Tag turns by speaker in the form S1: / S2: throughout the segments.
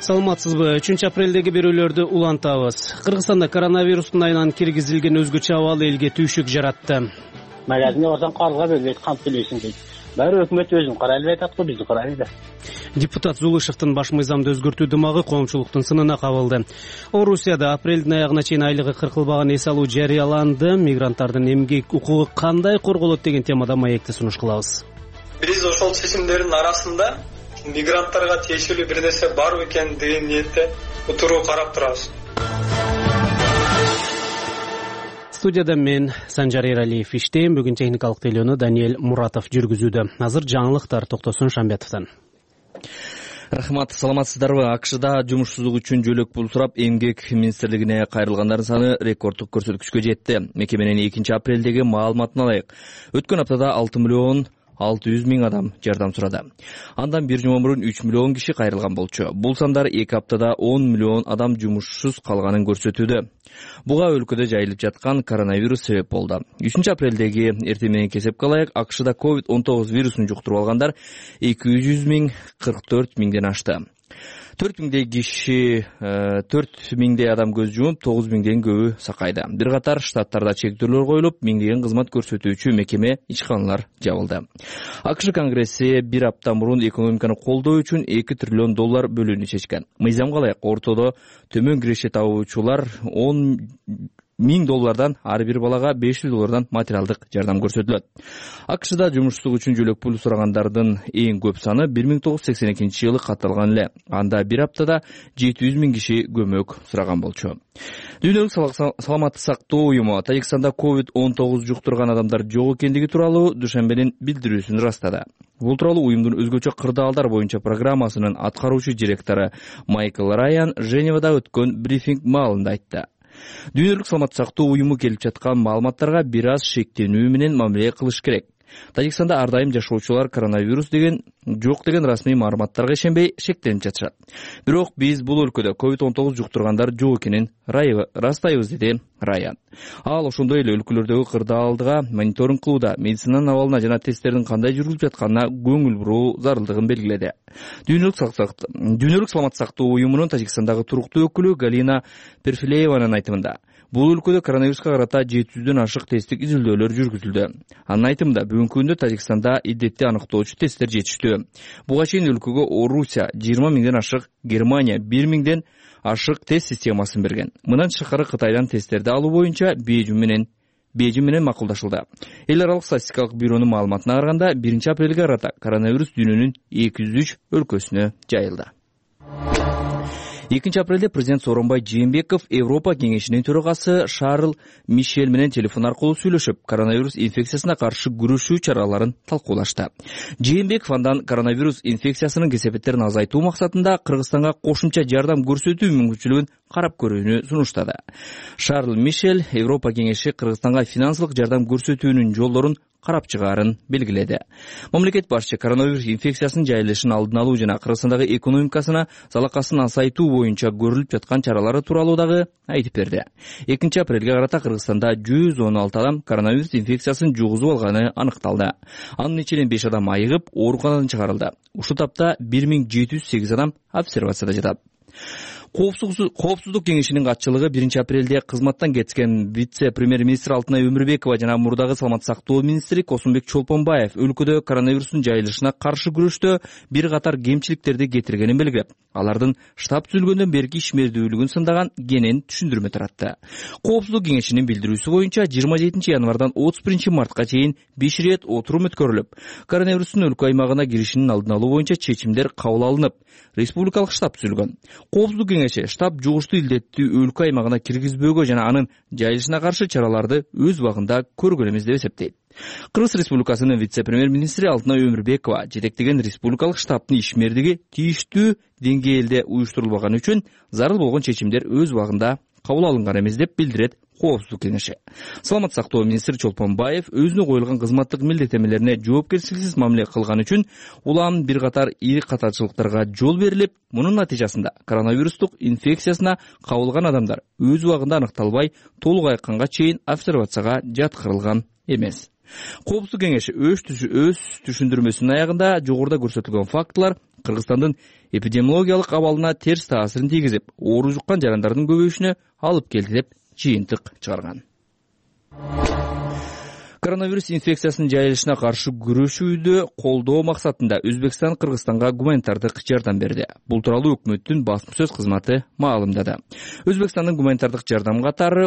S1: Саламатсызбы? 3-апрелдеги берүүлөрдү улантабыз. Кыргызстанда коронавирустун айынан киргизилген өзгөчө абал элге түйшүк жаратты.
S2: Магазин ордан карызга бөлбөйт, кант төлөйсүң дейт. Баары өкмөт өзүн карайлап атат го, бизди карайлы.
S1: Депутат Зулышевдин баш мыйзамды өзгөртүү дымагы коомчулуктун сынына кабылды. Орусияда апрелдин аягына чейин айлыгы кыркылбаган эс алуу жарыяланды. Мигранттардын эмгек укугу кандай корголот деген темада маекти сунуш кылабыз.
S3: Биз ошол чечимдердин арасында мигранттарга тиешелүү бир нерсе барбы экен деген ниетте утуруу карап турабыз.
S1: Студияда мен Санжар Эралиев иштейм. Бүгүн техникалык тейлөөнү Даниэль Муратов жүргүзүүдө. Азыр жаңылыктар Токтосун Шамбетовдон.
S4: Рахмат, саламатсыздарбы? АКШда жумушсуздук үчүн жөлөк пул сурап эмгек министрлигине кайрылгандардын саны рекорддук көрсөткүчкө жетти. Мекеменин 2-апрелдеги маалыматына ылайык өткөн аптада 6.600.000 адам жардам сурады. Андан бир жума мурун 3 миллион киши кайрылган болчу. Бул сандар 2 аптада 10 миллион адам жумушсуз калганын көрсөтүүдө. Буга өлкөдө жайылып жаткан коронавирус себеп болду. 3-апрелдеги эртең менен кесепке ылайык АКШда COVID-19 вирусун жуктуруп алгандар 200.000, 44.000ден ашты. 4.000 киши, 4.000 адам көз жумуп, 9.000ден көбү сакайды. Бир катар штаттарда чектөөлөр коюлуп, миңдеген кызмат көрсөтүүчү мекеме, ишканалар жабылды. АКШ Конгресси бир апта мурун экономиканы колдоо үчүн $2 триллион бөлүүнү чечкен. Мыйзамга ылайык ортодо төмөн киреше табуучулар $10.000 ар бир балага $500 материалдык жардам көрсөтүлөт. АКШда жумушсуздук үчүн жөлөк пул сурагандардын эң көп саны 1982-жылы катталган эле. Анда бир аптада 700.000 киши көмөк сураган болчу. Дүйнөлүк саламаттык сактоо уюму Тажикстанда COVID-19 жуктурган адамдар жок экендиги тууралуу дүйшөмбүнүн билдирүүсүн ырастады. Бул тууралуу уюмдун өзгөчө кырдаалдар боюнча программасынын аткаруучу директору Майкл Райан Женевада өткөн брифинг маалында айтты. Дүйнөлүк саламаттык сактоо уюму келип жаткан маалыматтарга бир аз шектенүү менен мамиле кылыш керек. Тажикстанда ар дайым жашоочулар коронавирус жок деген расмий маалыматтарга ишенбей шектенип жатышат. Бирок биз бул өлкөдө COVID-19 жуктургандар жок экенин ырастайбыз, деди Райан. Ал ошондой эле өлкөлөрдөгү кырдаалдыга мониторинг кылууда, медицинанын абалына жана тесттердин кандай жүрүлүп жатканына көңүл буруу зарылдыгын белгиледи. Дүйнөлүк саламаттык сактоо уюмунун Тажикстандагы туруктуу өкүлү Галина Перфилееванын айтымында, бул өлкөдө коронавируска карата 700дөн ашык тесттик изилдөөлөр жүргүзүлдү. Анын айтымында бүгүнкү күндө Тажикстанда иддетти аныктоочу тесттер жетиштүү. Буга чейин өлкөгө Орусия 20.000ден ашык, Германия 1.000ден ашык тест системасын берген. Мындан тышкары Кытайдан тесттерди алуу боюнча Бейжиң менен макулдашылды. Эл аралык статистикалык бюронун маалыматына караганда 1-апрелге карата коронавирус дүйнөнүн 203 өлкөсүнө жайылды. 2-апрелде президент Сооронбай Жээнбеков Европа кеңешинин төрагасы Шарль Мишель менен телефон аркылуу сүйлөшүп, коронавирус инфекциясына каршы күрөшүү чараларын талкуулашты. Жээнбеков андан коронавирус инфекциясынын кесепеттерин азайтуу максатында Кыргызстанга кошумча жардам көрсөтүү мүмкүнчүлүгүн карап көрүүнү сунуштады. Шарль Мишель Европа кеңеши Кыргызстанга финансылык жардам көрсөтүүнүн жолдорун карап чыгаарын белгиледи. Мамлекет башчы коронавирус инфекциясынын жайылышын алдын алуу жана Кыргызстандагы экономикасына залакасын азайтуу боюнча көрүлүп жаткан чаралары тууралуу дагы айтып берди. 2-апрелге карата Кыргызстанда 116 адам коронавирус инфекциясын жугузуп алганы аныкталды. Анын ичинен 5 адам айыгып, ооруканадан чыгарылды. Ушул тапта 1708 адам обсервацияда жатат. Коопсуздук кеңешинин катчылыгы 1-апрелде кызматтан кеткен вице-премьер-министр Алтынай Өмүрбекова жана мурдагы саламаттык сактоо министри Косумбек Чолпонбаев өлкөдө коронавирустун жайылышына каршы күрөштө бир катар кемчиликтерди кетиргенин белгилеп, алардын штаб түзүлгөндөн берки ишмердүүлүгүн сындаган кенен түшүндүрмө таратты. Коопсуздук кеңешинин билдирүүсү боюнча 27 январдан 31 мартка чейин 5 ирет отурум өткөрүлүп, коронавирустун өлкө аймагына киришинин алдын алуу боюнча чечимдер кабыл алынып, республикалык штаб түзүлгөн. Коопсуздук кеңеши штаб жугуштуу илдетти өлкө аймагына киргизбөөгө жана анын жайылышына каршы чараларды өз убагында көргөн эмес деп эсептейт. Кыргыз Республикасынын вице-премьер-министри Алтынай Өмүрбекова жетектеген республикалык штабтын ишмердиги тийиштүү деңгээлде уюштурулбаганы үчүн зарыл болгон чечимдер өз убагында кабыл алынган эмес деп билдирет Коопсуздук кеңеши. Саламаттык сактоо министри Чолпонбаев өзүнө коюлган кызматтык милдеттенмелерине жоопкерчиликсиз мамиле кылган үчүн улам бир катар ири катачылыктарга жол берилип, мунун натыйжасында коронавирустук инфекциясына кабылган адамдар өз убагында аныкталбай толук айыкканга чейин обсервацияга жаткырылган эмес. Коопсуздук кеңеши өз түшүндүрмөсүнүн аягында жогоруда көрсөтүлгөн фактылар Кыргызстандын эпидемиологиялык абалына терс таасирин тийгизип, оору жуккан жарандардын көбөйүшүнө алып келди деп жыйынтык чыгарган. Коронавирус инфекциясынын жайылышына каршы күрөшүүдө колдоо максатында Өзбекстан Кыргызстанга гуманитардык жардам берди. Бул тууралуу өкмөттүн басма сөз кызматы маалымдады. Өзбекстандын гуманитардык жардам катары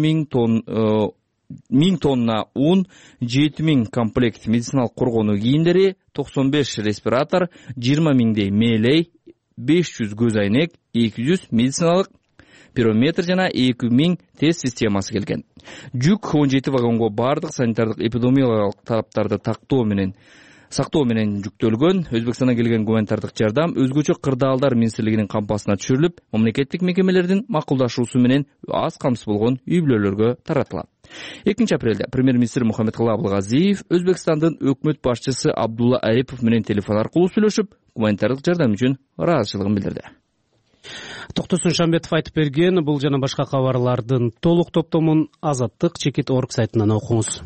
S4: 1000 тонна ун, 7000 комплект медициналык коргонуу кийимдери, 95 респиратор, 20 миңдей мээлей, 500 көз айнек, 200 медициналык пирометр жана 2000 тест системасы келген. Жүк 17 вагонго бардык санитардык эпидемиологиялык талаптарды сактоо менен жүктөлгөн. Өзбекстандан келген гуманитардык жардам өзгөчө кырдаалдар министрлигинин кампасына түшүрүлүп, мамлекеттик мекемелердин макулдашуусу менен аз камсыз болгон үй-бүлөлөргө таратылат. 2 апрелде премьер-министр Мухаммедкалый Абылгазиев Өзбекстандын өкмөт башчысы Абдулла Арипов менен телефон аркылуу сүйлөшүп, гуманитардык жардам үчүн ыраазычылыгын билдирди.
S1: Токтосун Шамбетов айтып берген. Бул жана башка кабарлардын толук топтомун Азаттык.org сайтынан окуңуз.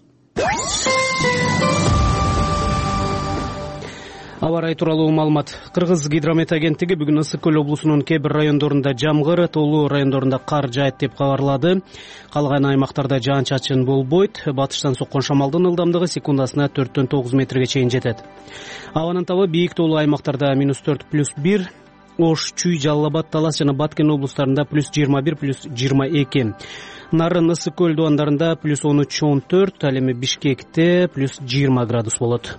S1: Аба ырайы тууралуу маалымат. Кыргыз гидромет агенттиги бүгүн Ысык көл облусунун кээ бир райондорунда жамгыр, тоолуу райондорунда кар жаайт деп кабарлады. Калган аймактарда жаан-чачын болбойт. Батыштан соккон шамалдын ылдамдыгы секундасына 4-9 метрге чейин жетет. Абанын табы бийик тоолуу аймактарда -4+1, Ош, Чүй, Жалал Абад, Талас жана Баткен облустарында +21, +22. Нарын, Ысык көл дубандарында +13-14, ал эми Бишкекте +20 градус болот.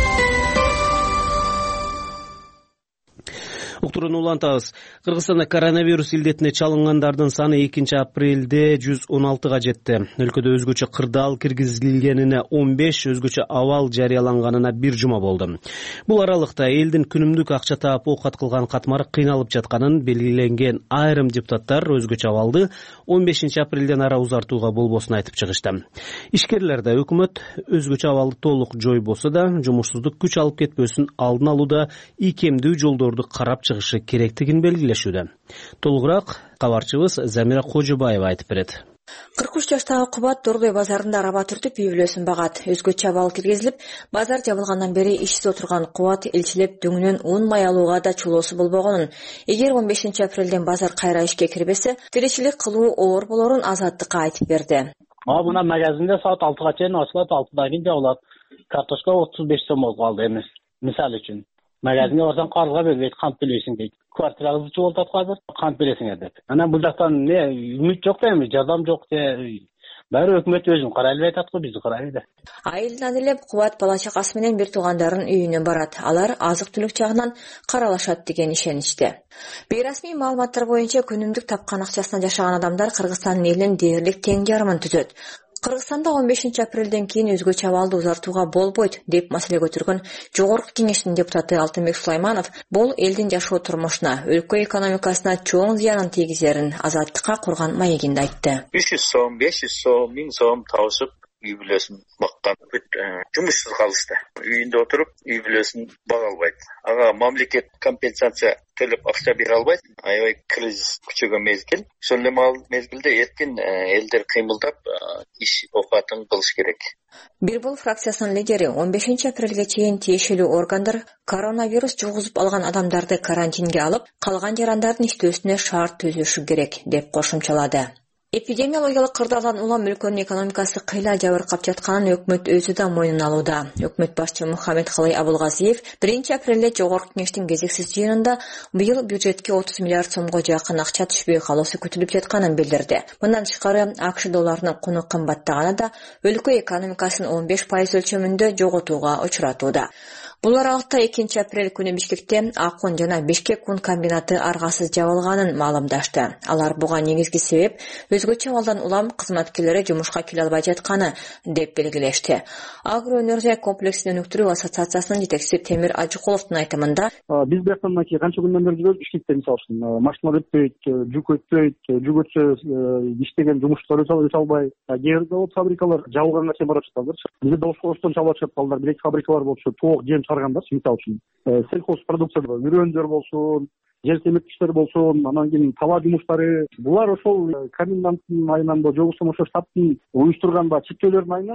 S1: Уктурууну улантабыз. Кыргызстанда коронавирус илдетине чалынгандардын саны 2 апрелде 116га жетти. Өлкөдө өзгөчө кырдаал киргизилгенине 15, өзгөчө абал жарыяланганына 1 жума болду. Бул аралыкта элдин күнүмдүк акча таап оокат кылган катмары кыйналып жатканын белгиленген айрым депутаттар өзгөчө абалды 15 апрелден ара узартууга болбосун айтып чыгышты. Ишкерлер да өкмөт өзгөчө абалды толук жойбосо да жумушсуздук күч алып кетпөсүн алдын алууда ийкемдүү жолдорду карап чыгышы керектигин белгилешүүдө. Толугураак кабарчыбыз Замира Кожубаева айтып берет.
S5: 43 жаштагы Кубат Дордой базарында араба түртүп үй бүлөсүн багат. Өзгөчө абал киргизилип, базар жабылгандан бери ишсиз отурган Кубат элчилеп дөңүнөн ун май алууга да чулоосу болбогонун, эгер 15 апрелден базар кайра ишке кирбесе, тиричилик кылуу оор болорун Азаттыкка айтып берди.
S2: Мына магазинде саат 6га чейин ачылат, 6дан кийин жабылат. Картошка 35 сом болуп калды эмес. Мисал үчүн. Магазинге барсаң карызга бербейт, кант төлөйсүң дейт. Квартираңызды чогултат азыр, кант бересиңер деп. Анан бул жактан үмүт жок да эми, жардам жок де. Баары өкмөт өзүн карайлап атат го, бизди карайлы да.
S5: Айылдан элеп Кубат бала чакасы менен бир туугандарын үйүнө барат. Алар азык-түлүк жагынан каралашат деген ишеничте. Бейрасмий маалыматтар боюнча күнүмдүк тапкан акчасына жашаган адамдар Кыргызстандын элинин дээрлик тең жарымын түзөт. Кыргызстанда 15 апрелден кийин өзгөчө абалды узартууга болбойт деп маселе көтөргөн Жогорку Кеңештин депутаты Алтынбек Сулайманов бул элдин жашоо турмушуна, өлкө экономикасына чоң зыянын тийгизерин Азаттыкка курган маегинде айтты.
S6: 500 сом, 500 сом, 1000 сом табышып үй бүлөсүн баккан жумушсуз калышты. Үйүндө отуруп үй бүлөсүн бага албайт. Ага мамлекет компенсация төлөп акча бере албайт. Аябай кризис күчөгөн мезгил. Ошол эле мезгилде эркин элдер кыймылдап иш оокатын кылыш керек.
S5: Бирбол фракциясынын лидери 15 апрелге чейин тиешелүү органдар коронавирус жугузуп алган адамдарды карантинге алып, калган жарандардын иштөөсүнө шарт түзүшү керек деп кошумчалады. Эпидемиологиялык кырдаалдан улам өлкөнүн экономикасы кыйла жабыркап жатканын өкмөт өзү да мойнуна алууда. Өкмөт башчы Мухаммедкалый Абылгазиев 1 апрелде Жогорку Кеңештин кезексиз жыйынында быйыл бюджетке 30 миллиард сомго жакын акча түшпөй калуусу күтүлүп жатканын билдирди. Мындан тышкары АКШ долларынын куну кымбаттаганы да өлкө экономикасын 15% өлчөмүндө жоготууга учуратууда. Бул аралыкта 2 апрель күнү Бишкекте Акун жана Бишкек кун комбинаты аргасыз жабылганын маалымдашты. Алар буга негизги себеп өзгөчө абалдан улам кызматкерлери жумушка келе албай жатканы деп белгилешти. Агроөнөрзөй комплексин өнүктүрүү ассоциациясынын жетекчиси Темир Ажыкуловдун айтымында,
S7: биз бияктан канча күндөн бери жүрөбүз, иштейт мисалы үчүн машиналар өтпөйт, жүк өтпөйт, жүк өтсө иштеген жумушчулар өтө албай, кээ бир завод фабрикалар жабылганга чейин барып жатат. Бизде Оштон чабылып жатат, балдар билек фабрикалар болчу, тоок жем чыгаргандар, мисалы үчүн сельхозпродукция, үрөндөр болсун, жер семирткичтер болсун, анан кийин таба жумуштары, булар ошол коменданттын айынан жобосу ошо штабтын уюштурган чектөөлөрдүн айынан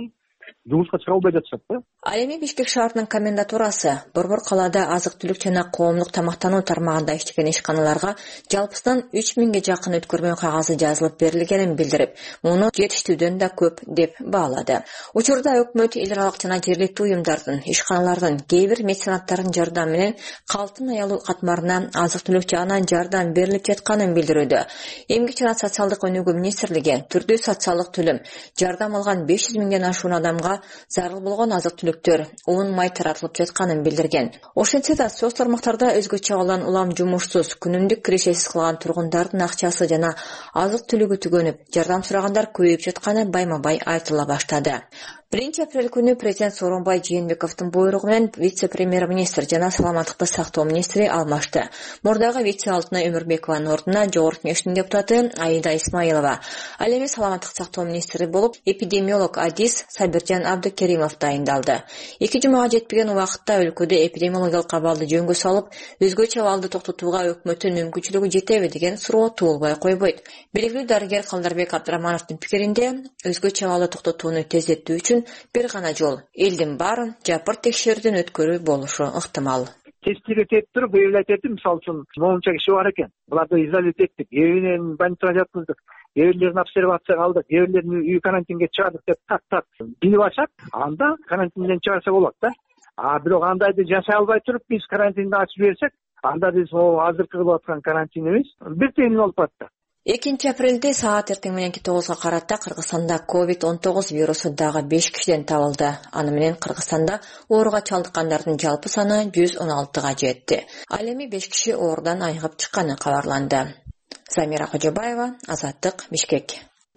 S7: жумушка чыга албай жатышат да.
S5: Ал эми Бишкек шаарынын комендатурасы борбор калаада азык-түлүк жана коомдук тамактануу тармагында иштеген ишканаларга жалпысынан 3000ге жакын өткөрмө кагазы жазылып берилгенин билдирип, муну жетиштүүдөн да көп деп баалады. Учурда өкмөт эл аралык жана жергиликтүү уюмдардын, ишканалардын, кээ бир меценаттардын жардамы менен калктын аялуу катмарына азык-түлүк жагынан жардам берилип жатканын билдирүүдө. Эмгек жана социалдык өнүгүү министрлиги түрдүү социалдык төлөм жардам алган 500 миңден ашуун адамга зарыл болгон азык-түлүктөр, уун, май таратылып жатканын билдирген. Ошентсе да соц тармактарда өзгөчө абалдан улам жумушсуз, күнүмдүк кирешесиз калган тургундардын акчасы жана азык-түлүгү түгөнүп, жардам сурагандар көбөйүп жатканы байма-бай айтыла баштады. 1 апрель күнү президент Сооронбай Жээнбековдун буйругу менен вице-премьер-министр жана саламаттыкты сактоо министри алмашты. Мурдагы вице Алтынай Өмүрбекованын ордуна жогорку кеңештин депутаты Аида Исмаилова, ал эми саламаттык сактоо министри болуп эпидемиолог Адис Сабиржан Абдыкеримов дайындалды. 2 жумага жетпеген убакытта өлкөдө эпидемиологиялык абалды жөнгө салып, өзгөчө абалды токтотууга өкмөттүн мүмкүнчүлүгү жетеби деген суроо туулбай койбойт. Белгилүү дарыгер Калдарбек Абдрахмановдун пикиринде, өзгөчө абалды токтотууну тездетүү үчүн бир гана жол элдин баарын жапыр текшерүүдөн өткөрүү болушу ыктымал.
S7: Тестиге тетип туруп, эвелет этип, мисалы үчүн моунча киши бар экен. Буларды изолят эттик, эвинен больницага жаткыздык, эвелерин обсервацияга алдык, эвелерин үй карантинге чыгардык деп так билип алышат. Анда карантинден чыгарса болот да. Бирок андайды жашай албай туруп биз карантинди ачып берсек, анда биз азыркы кылып аткан карантинибиз бир тыйын болуп атат.
S5: 2 апрелде саат эртең мененки 9га карата Кыргызстанда COVID-19 вирусу дагы 5 кишиден табылды. Аны менен Кыргызстанда ооруга чалдыккандардын жалпы саны 116га жетти. Ал эми 5 киши оорудан айыгып чыкканы кабарланды. Замира Кожобаева, Азаттык, Бишкек.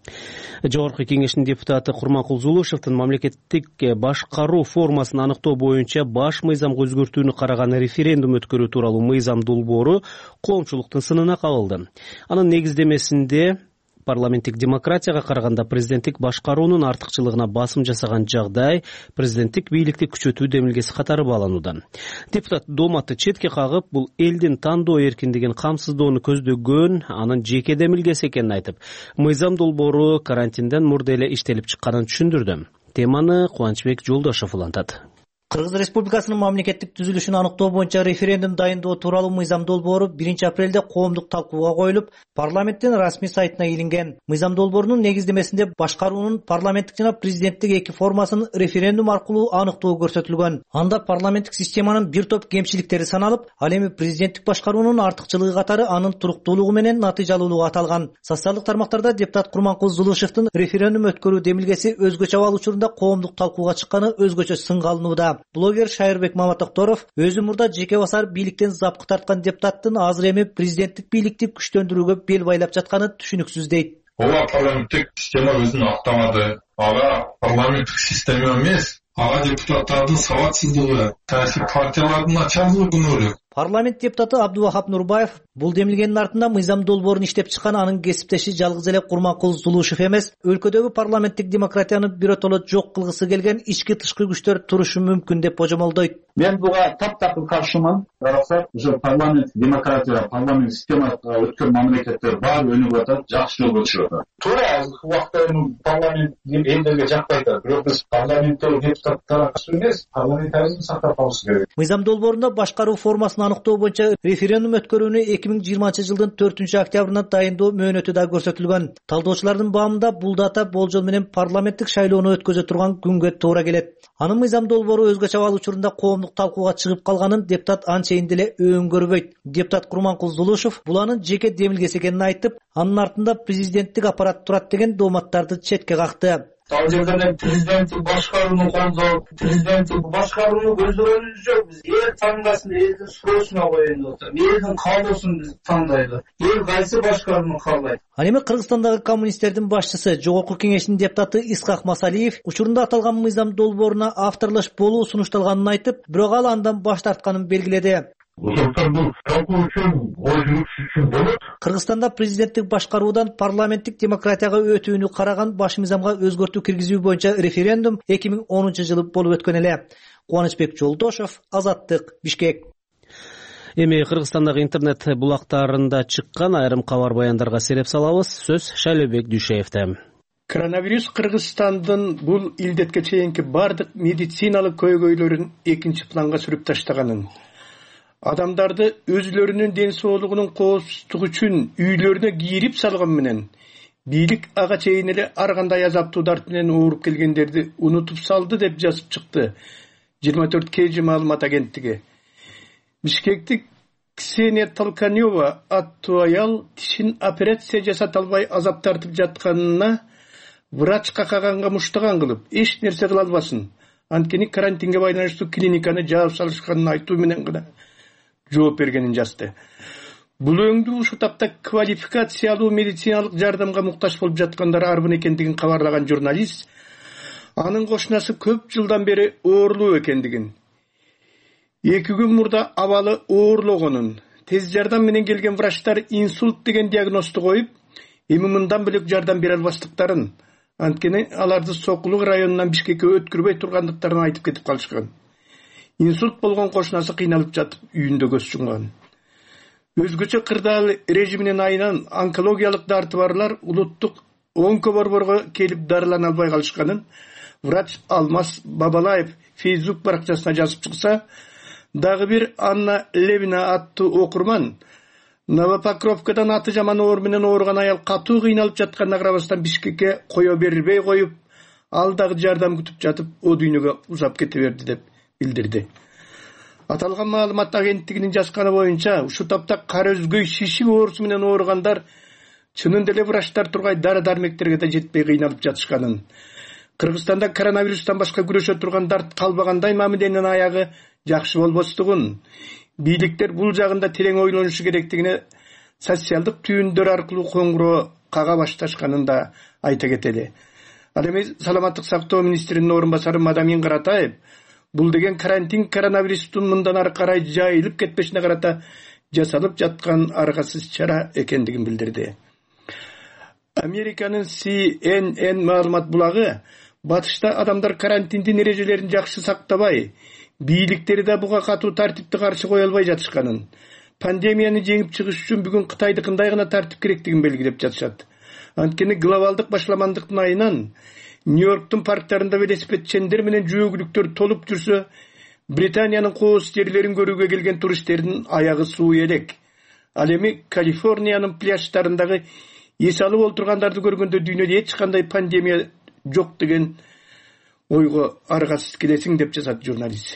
S1: Жогорку кеңештин депутаты Курманкул Зулушевдин мамлекеттик башкаруу формасын аныктоо боюнча баш мыйзамга өзгөртүүнү караган референдум өткөрүү тууралуу мыйзам долбоору коомчулуктун сынына кабылды. Анын негиздемесинде парламенттик демократияга караганда президенттик башкаруунун артыкчылыгына басым жасаган жагдай президенттик бийликти күчөтүү демилгеси катары бааланууда. Депутат Доматты четке кагып, бул элдин тандоо эркиндигин камсыздоону көздөгөн анын жеке демилгеси экенин айтып, мыйзам долбоору карантинден мурда эле иштелип чыкканын түшүндүрдү. Теманы Кубанычбек Жолдошов улантат.
S8: Кыргыз Республикасынын мамлекеттик түзүлүшүн аныктоо боюнча референдум дайындоо тууралуу мыйзам долбоору 1 апрелде коомдук талкууга коюлуп, парламенттин расмий сайтына илинген. Мыйзам долбоорунун негиздемесинде башкаруунун парламенттик жана президенттик эки формасын референдум аркылуу аныктоо көрсөтүлгөн. Анда парламенттик системанын бир топ кемчиликтери саналып, ал эми президенттик башкаруунун артыкчылыгы катары анын туруктуулугу менен натыйжалуулугу аталган. Социалдык тармактарда депутат Курманкул Зулушевдин референдум өткөрүү демилгеси өзгөчө абал учурунда коомдук талкууга чыкканы өзгөчө сынга алынууда. Блогер Шайырбек Маматокторов өзү мурда жеке басар бийликтен запкы тарткан депутаттын азыр эми президенттик бийликти күчтөндүрүүгө бел байлап жатканы түшүнүксүз дейт.
S9: Ооба парламенттик система өзүн актамады. Ага парламенттик система эмес, ага депутаттардын сабатсыздыгы, саясий партиялардын начарлыгы күнөөлүү.
S8: Парламент депутаты Абдувахап Нурбаев бул демилгенин артында мыйзам долбоорун иштеп чыккан анын кесиптеши жалгыз эле Курманкул Зулушев эмес, өлкөдөгү парламенттик демократияны биротоло жок кылгысы келген ички тышкы күчтөр турушу мүмкүн деп божомолдойт.
S10: Мен буга таптакыр каршымын. Карасак, ушу парламент демократия, парламент системасына өткөн мамлекеттер баары өнүгүп атат, жакшы жолго чыгып атат. Туура азыркы убакта парламент элдерге жакпай атат. Бирок биз парламенттеги депутаттарга каршы эмес, парламентаризмди сактап калышыбыз керек.
S8: Мыйзам долбоорунда башкаруу формасын аныктоо боюнча референдум өткөрүүнү 2020 жылдын 4 октябрына дайындоо мөөнөтү да көрсөтүлгөн. Талдоочулардын баамында бул дата болжол менен парламенттик шайлоону өткөзө турган күнгө туура келет. Анын мыйзам долбоору өзгөчө абал учурунда коомдук талкууга чыгып калганын депутат анчейин деле өңгөрбөйт. Депутат Курманкул Зулушев бул анын жеке демилгеси экенин айтып, анын артында президенттик аппарат турат деген дооматтарды четке какты.
S10: Ал жерден президенттик башкарууну колдоп, президенттик башкарууну көздөгөнүбүз жок. Биз эл таңдасын, элдин суроосуна коеюн деп атам. Элдин каалоосун биз тандайлы. Эл кайсы башкарууну каалайт?
S8: Ал эми Кыргызстандагы коммунисттердин башчысы, жогорку кеңештин депутаты Исхак Масалиев учурунда аталган мыйзам долбооруна авторлош болуу сунушталганын айтып, бирок ал андан баш тартканын белгиледи. Кыргызстанда президенттик башкаруудан парламенттик демократияга өтүүнү караган баш мыйзамга өзгөртүү киргизүү боюнча референдум 2010 жылы болуп өткөн эле. Кубанычбек Жолдошов, Азаттык, Бишкек.
S1: Эми Кыргызстандагы интернет булактарында чыккан айрым кабар баяндарга сереп салабыз. Сөз Шайлообек Дүйшеевде.
S11: Коронавирус Кыргызстандын бул илдетке чейинки бардык медициналык көйгөйлөрүн экинчи планга сүрүп таштаганын, адамдарды өзлөрүнүн ден соолугунун коопсуздугу үчүн үйлөрүнө кирип салган менен бийлик ага чейин эле ар кандай азаптуу дарт менен ооруп келгендерди унутуп салды деп жазып чыкты 24 KG маалымат агенттиги. Бишкектик Ксения Толканева аттуу аял тишин операция жасата албай азап тартып жатканына врач какаганга муштаган кылып, эч нерсе кыла албасын. Анткени карантинге байланыштуу клиниканы жаап салышканын айтуу менен гана жооп бергенин жазды. Бул өңдүү ушул тапта квалификациялуу медициналык жардамга муктаж болуп жаткандар арбын экендигин кабарлаган журналист, анын кошунасы көп жылдан бери оорулуу экендигин, 2 күн мурда абалы оорлогонун, тез жардам менен келген врачтар инсульт деген диагнозду коюп, эми мындан бөлөк жардам бере албастыктарын, анткени аларды Сокулук районунан Бишкекке өткүрбөй тургандыктарын айтып кетип калышкан. Инсульт болгон кошунасы кыйналып жатып үйүндө көз жумган. Өзгөчө кырдаал режиминен айынан онкологиялык дарты барлар улуттук онкоборборго келип дарылана албай калышканын врач Алмаз Бабалаев Facebook баракчасына жазып чыкса, дагы бир Анна Левина аттуу окурман Новопокровкадан аты жаман оор менен ооруган аял катуу кыйналып жатканына карабастан Бишкекке кое бербей коюп, ал дагы жардам күтүп жатып, о дүйнөгө узап кете берди деп билдирди. Аталган маалымат агенттигинин жазганы боюнча, ушул тапта кара өзгөй шишик оорусу менен ооругандар чынында эле врачтар тургай дары-дармектерге да жетпей кыйналып жатышканын, Кыргызстанда коронавирустан башка күрөшө турган дарт калбагандай мамиленин аягы жакшы болбостугун, бийликтер бул жагында терең ойлонушу керектигине социалдык түйүндөр аркылуу коңгуроо кага башташканын да айта кетели. Ал эми саламаттык сактоо министринин орун басары Мадамин Каратаев бул деген карантин коронавирустун мындан ары карай жайылып кетпешине карата жасалып жаткан аргасыз чара экендигин билдирди. Американын CNN маалымат булагы батышта адамдар карантиндин эрежелерин жакшы сактабай, бийликтери да буга катуу тартипти каршы кое албай жатышканын, пандемияны жеңип чыгыш үчүн бүгүн Кытайдыкындай гана тартип керектигин белгилеп жатышат. Анткени глобалдык башламандыктын айынан Нью-Йорктун парктарында велосипедчендер менен жөөгүлүктөр толуп жүрсө, Британиянын кооз жерлерин көрүүгө келген туристтердин аягы суу элек. Ал эми Калифорниянын пляждарындагы эс алып олтургандарды көргөндө дүйнөдө эч кандай пандемия жок деген ойго аргасыз келесиң деп жазат журналист.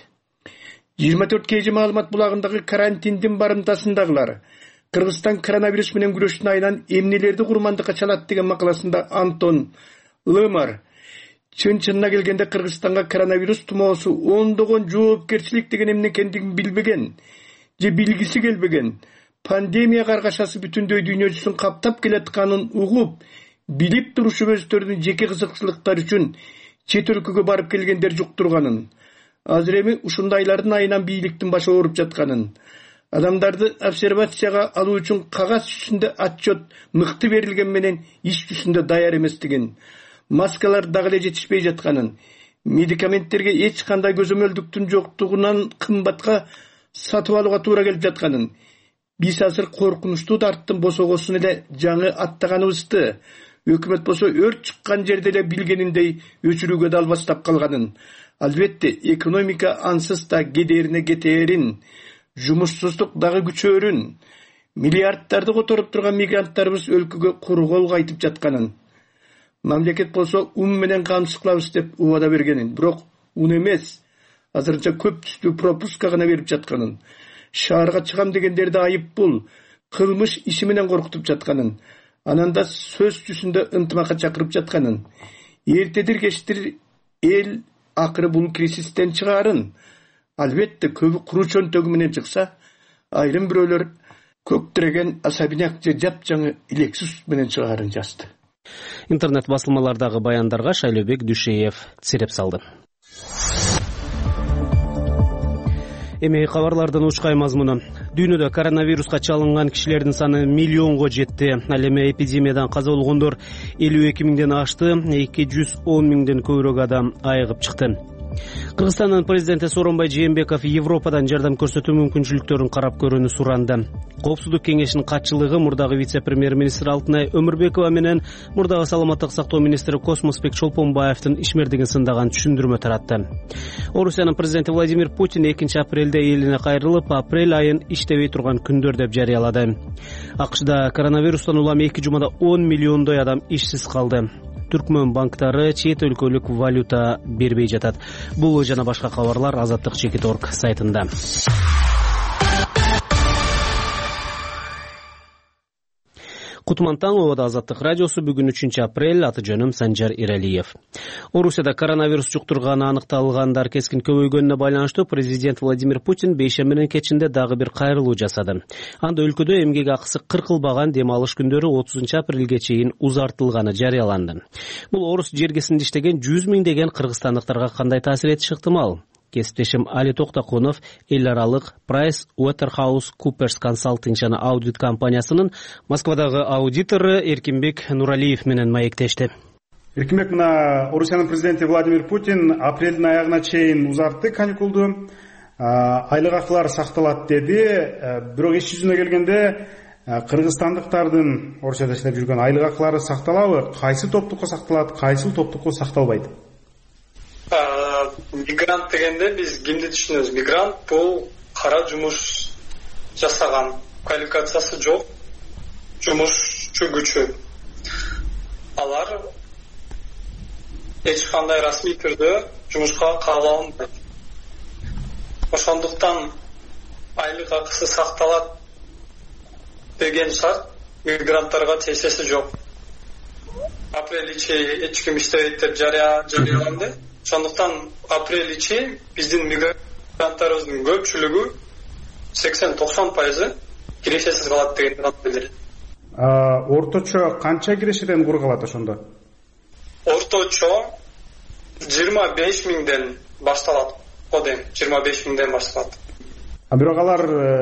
S11: 24 KG маалымат булагындагы карантиндин барымтасындагылар Кыргызстан коронавирус менен күрөштүн айынан эмнелерди курмандыкка чалат деген макаласында Антон Лымар чын-чынына келгенде Кыргызстанга коронавирус тумоосу ондогон жоопкерчилик деген эмне экендигин билбеген же билгиси келбеген, пандемия каргашасы бүтүндөй дүйнө жүзүн каптап келатканын угуп, билип турушуп өздөрүнүн жеке кызыкчылыктары үчүн чет өлкөгө барып келгендер жуктурганын, азыр эми ушундайлардын айынан бийликтин башы ооруп жатканын, адамдарды обсервацияга алуу үчүн кагаз жүзүндө отчет мыкты берилген менен иш жүзүндө даяр эместигин, маскалар дагы эле жетишпей жатканын, медикаменттерге эч кандай көзөмөлдүктүн жоктугунан кымбатка сатып алууга туура келип жатканын, биз азыр коркунучтуу дарттын босогосун эле жаңы аттаганыбызды, өкмөт болсо өрт чыккан жерде эле билгениндей өчүрүүгө да албастап калганын, албетте экономика ансыз да кедерине кетээрин, жумушсуздук дагы күчөөрүн, миллиарддарды которуп турган мигранттарыбыз өлкөгө куру кол кайтып жатканын, мамлекет болсо менен камсыз кылабыз деп убада бергенин, бирок эмес, азырынча көп түстүү пропуска гана берип жатканын, шаарга чыгам дегендерди айыппул, кылмыш иши менен коркутуп жатканын, анан да сөз жүзүндө ынтымакка чакырып жатканын, эртедир кечтир эл акыры бул кризистен чыгаарын, албетте көбү куру чөнтөгү менен чыкса, айрым бирөөлөр көктүреген асабиняк же жапжаңы илексиз менен чыгаарын жазды.
S1: Интернет басылмалардагы баяндарга Шайлообек Дүшеев тиреп салды. Эми кабарлардын учкай мазмуну. Дүйнөдө коронавируска чалынган кишилердин саны миллионго жетти. Ал эми эпидемиядан каза болгондор 52 миңден ашты, 210 миңден көбүрөөк адам айыгып чыкты. Кыргызстандын президенти Сооронбай Жээнбеков Европадан жардам көрсөтүү мүмкүнчүлүктөрүн карап көрүүнү суранды. Коопсуздук кеңешинин катчылыгы мурдагы вице-премьер-министр Алтынай Өмүрбекова менен мурдагы саламаттык сактоо министри Космосбек Чолпонбаевдин ишмердигин сындаган түшүндүрмө таратты. Орусиянын президенти Владимир Путин 2 апрелде элине кайрылып, апрель айын иштебей турган күндөр деп жарыялады. АКШда коронавирустан улам 2 жумада 10 миллиондой адам ишсиз калды. Түркмөн банктары чет өлкөлүк валюта бербей жатат. Бул жана башка кабарлар Азаттык.org сайтында. Кутман таң, обада Азаттык радиосу. Бүгүн 3 апрель, аты жөнүм Санжар Иралиев. Орусияда коронавирус жуктурганы аныкталгандар кескин көбөйгөнүнө байланыштуу президент Владимир Путин бейшембинин кечинде дагы бир кайрылуу жасады. Анда өлкөдө эмгек акысы кыркылбаган дем алыш күндөрү 30 апрелге чейин узартылганы жарыяланды. Бул орус жергесинде иштеген 100 миңдеген кыргызстандыктарга кандай таасир этиши ыктымал? Кесиптешим Али Токтакунов эл аралык PricewaterhouseCoopers консалтинг жана аудит компаниясынын Москвадагы аудитору Эркинбек Нуралиев менен маектешти.
S12: Эркинбек, мына Орусиянын президенти Владимир Путин апрелдин аягына чейин узартты каникулду. Айлык акылар сакталат деди. Бирок иш жүзүнө келгенде кыргызстандыктардын Орусияда иштеп жүргөн айлык акылары сакталабы? Кайсы топтукка сакталат, кайсы топтукка сакталбайт?
S3: Мигрант дегенде биз кимди түшүнөбүз? Мигрант бул кара жумуш жасаган, квалификациясы жок жумушчу күчү. Алар эч кандай расмий түрдө жумушка кабыл алынбайт. Ошондуктан айлык акысы сакталат деген шарт мигранттарга тиешеси жок. Апрель ичи эч ким иштебейт деп жарыяланды. Ошондуктан апрель ичи биздин мигранттарыбыздын көпчүлүгү 80-90% кирешесиз калат деген билдирет.
S12: Орточо канча кирешеден кур калат ошондо?
S3: Орточо 25 миңден башталат. Одем 25 миңден башталат.
S12: Бирок алар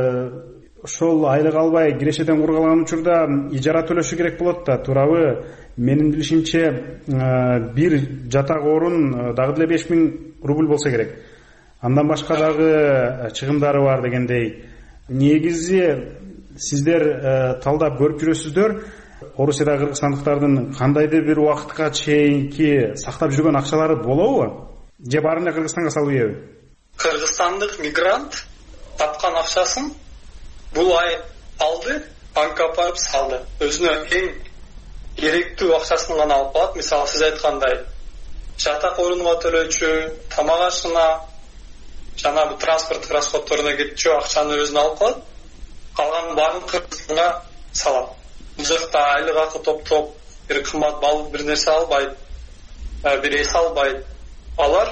S12: ошол айлык албай кирешеден кур калган учурда ижара төлөшү керек болот да, туурабы? Менин билишимче бир жатак орун дагы деле 5 миң рубль болсо керек. Андан башка дагы чыгымдары бар дегендей. Негизи сиздер талдап көрүп жүрөсүздөр, Орусияда кыргызстандыктардын кандайдыр бир убакытка чейинки сактап жүргөн акчалары болобу? Же баарын эле Кыргызстанга салып ийеби?
S3: Кыргызстандык мигрант тапкан акчасын бул ай алды, банкка апарып салды. Өзүнө эң керектүү акчасын гана алып калат. Мисалы сиз айткандай, жатак орунга төлөөчү, тамак ашына, жана бул транспорттук расходторуна кетчү акчаны өзүнө алып калат. Калган баарын Кыргызстанга салат. Бул жакта айлык акы топтоп, бир кымбат бал бир нерсе албайт, бир эс албайт. Алар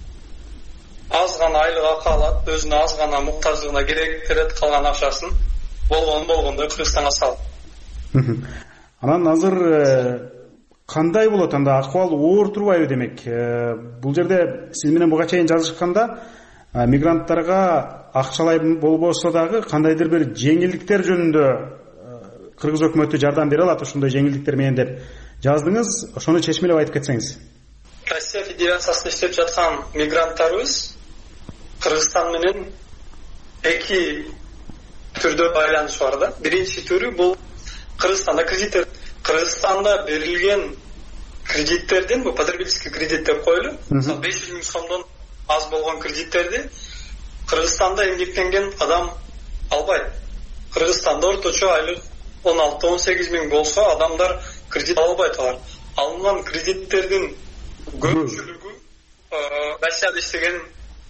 S3: аз гана айлык акы алат, өзүнө аз гана муктаждыгына керектелет, калган акчасын болгондой Кыргызстанга салат.
S12: Анан азыр кандай болот анда? Акыбал оор турбайбы демек? Бул жерде сиз менен буга чейин жазышканда мигранттарга акчалай болбосо дагы кандайдыр бир жеңилдиктер жөнүндө Кыргыз өкмөтү жардам бере алат, ошондой жеңилдиктер менен деп жаздыңыз. Ошону чечмелеп айтып кетсеңиз.
S3: Россия Федерациясында иштеп жаткан мигранттарыбыз Кыргызстан менен эки түрдө байланыш бар да. Биринчи түрү бул Кыргызстанда кредиттер. Кыргызстанда берилген кредиттердин, бул потребительский кредит деп коелу, 500 миң сомдон аз болгон кредиттерди Кыргызстанда эмгектенген адам албайт. Кыргызстанда орточо айлык 16-18 миң болсо адамдар кредит албайт. Алар алынган кредиттердин көпчүлүгү Россияда иштеген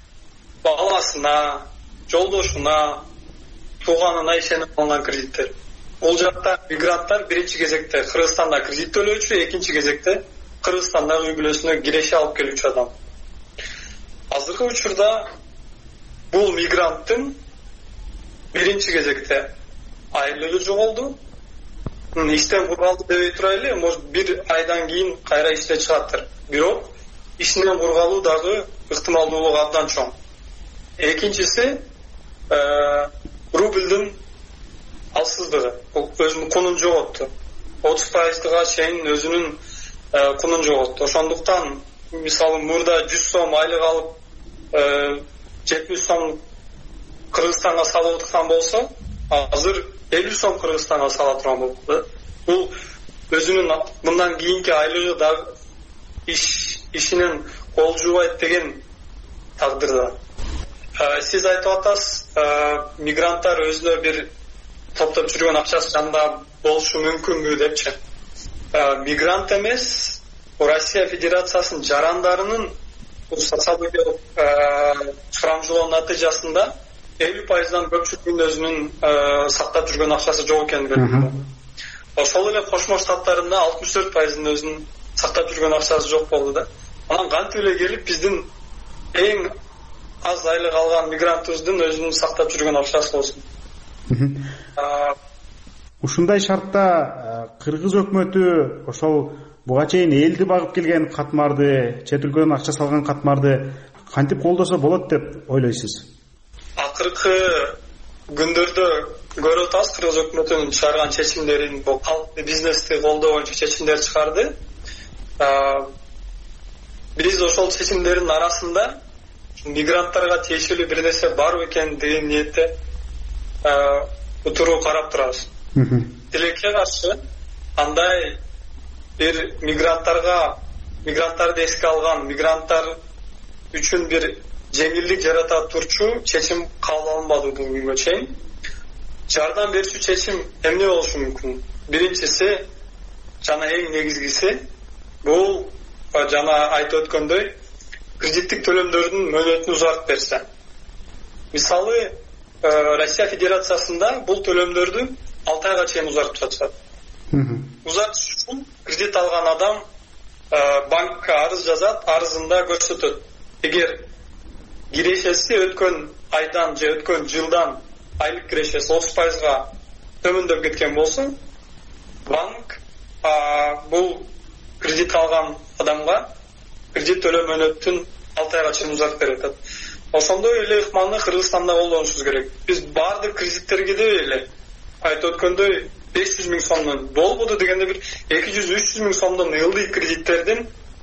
S3: баласына, жолдошуна, тууганына ишенип алынган кредиттер. Бул жакта мигранттар биринчи кезекте Кыргызстанда кредит төлөөчү, экинчи кезекте Кыргызстандагы үй бүлөсүнө киреше алып келүүчү адам. Азыркы учурда бул мигранттын биринчи кезекте айлыгы жоголду, иштен кургалды дебей турайлы, может бир айдан кийин кайра иште чыгаттыр. Бирок ишинен кургалуу дагы ыктымалдуулугу абдан чоң. Экинчиси рубльдин алсыздыгы. Бул өзүнүн кунун жоготту. 30%га чейин өзүнүн кунун жоготту. Ошондуктан мисалы мурда 100 сом айлык алып 70 сом Кыргызстанга салып аткан болсо, азыр 50 сом Кыргызстанга сала турган болду. Бул өзүнүн мындан кийинки айлыгы да ишинин кол жуубайт деген тагдырда. Сиз айтып атасыз, мигранттар өзүнө бир топтоп жүргөн акчасы жанда болушу мүмкүнбү депчи. Мигрант эмес, Россия Федерациясынын жарандарынын социалдык сурамжылоо натыйжасында 50%дан көпчүлүгүнүн өзүнүн сактап жүргөн акчасы жок экенин билдирди. Ошол эле Кошмо Штаттарында 64%-ын өзүнүн сактап жүргөн акчасы жок болду да. Анан кантип эле келип биздин эң аз айлык алган мигрантыбыздын өзүнүн сактап жүргөн акчасы болсун.
S12: Ушундай шартта Кыргыз өкмөтү ошол буга чейин элди багып келген катмарды, чет өлкөдөн акча салган катмарды кантип колдосо болот деп ойлойсуз?
S3: Акыркы күндөрдө көрүп атабыз, Кыргыз өкмөтүнүн чыгарган чечимдерин, бул калкты бизнести колдоо боюнча чечимдер чыгарды. Биз ошол чечимдердин арасында мигранттарга тиешелүү бир нерсе бар экен деген ниетте утуруу карап турабыз. Тилекке каршы андай бир мигранттарды эске алган, мигранттар үчүн бир жеңилдик жарата турчу чечим кабыл алынбады бул күнгө чейин. Жардам берүүчү чечим эмне болушу мүмкүн? Биринчиси жана эң негизгиси бул жана айтып өткөндөй кредиттик төлөмдөрдүн мөөнөтүн узартып берсе. Мисалы, Россия Федерациясында бул төлөмдөрдү 6 айга чейин узартып жатышат. Узартыш үчүн кредит алган адам банкка арыз жазат, арызында көрсөтөт. Эгер кирешеси өткөн айдан же өткөн жылдан айлык кирешеси 30%га төмөндөп кеткен болсо, банк бул кредит алган адамга кредит төлөө мөөнөтүн 6 айга чейин узартып берет. Ошондой эле ыкманы Кыргызстанда колдонушубуз керек. Биз баардык кредиттерге эле айтып өткөндөй 500 000 сомдон болбоду дегенде бир 200-300 000 сомдон ылдый кредиттердин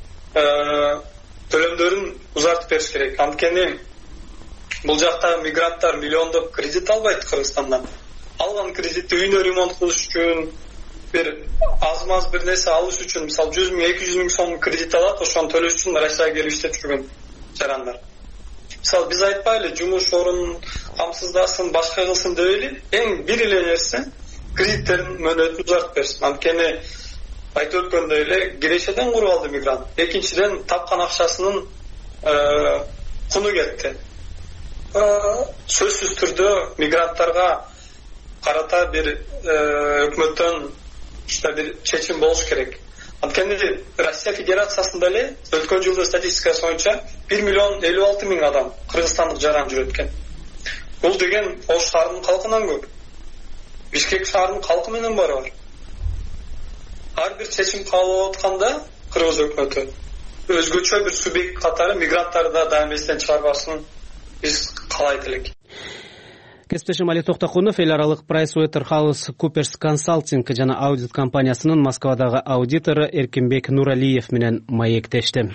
S3: төлөмдөрүн узартып бериш керек. Анткени бул жакта мигранттар миллиондоп кредит албайт Кыргызстандан. Алган кредитти үйүнө ремонт кылыш үчүн, бир аз-маз бир нерсе алыш үчүн, мисалы 100 000, 200 000 сом кредит алат, ошону төлөш үчүн Россияга келип иштеп жүргөн жарандар. Мисалы биз айтпайлы, жумуш орунун камсыздасын, башка кылсын дебейли, эң бир эле нерсе кредиттердин мөөнөтүн узартып берсин. Анткени айтып өткөндөй эле кирешеден куруп алды мигрант. Экинчиден тапкан акчасынын куну кетти. Сөзсүз түрдө мигранттарга карата бир өкмөттөн бир чечим болуш керек. Анткени Россия Федерациясында эле өткөн жылдын статистикасы боюнча 1,56 миң адам кыргызстандык жаран жүрөт экен. Бул деген Ош шаарынын калкынан көп. Бишкек шаарынын калкы менен барабар. Ар бир чечим кабыл алып атканда Кыргыз өкмөтү өзгөчө бир субъект катары мигранттарды да эместен чыгарбасын биз каалайт элек.
S1: Кесиптешим Али Токтокунов эл аралык PricewaterhouseCoopers консалтинг жана аудит компаниясынын Москвадагы аудитору Эркинбек Нуралиев менен маектешти.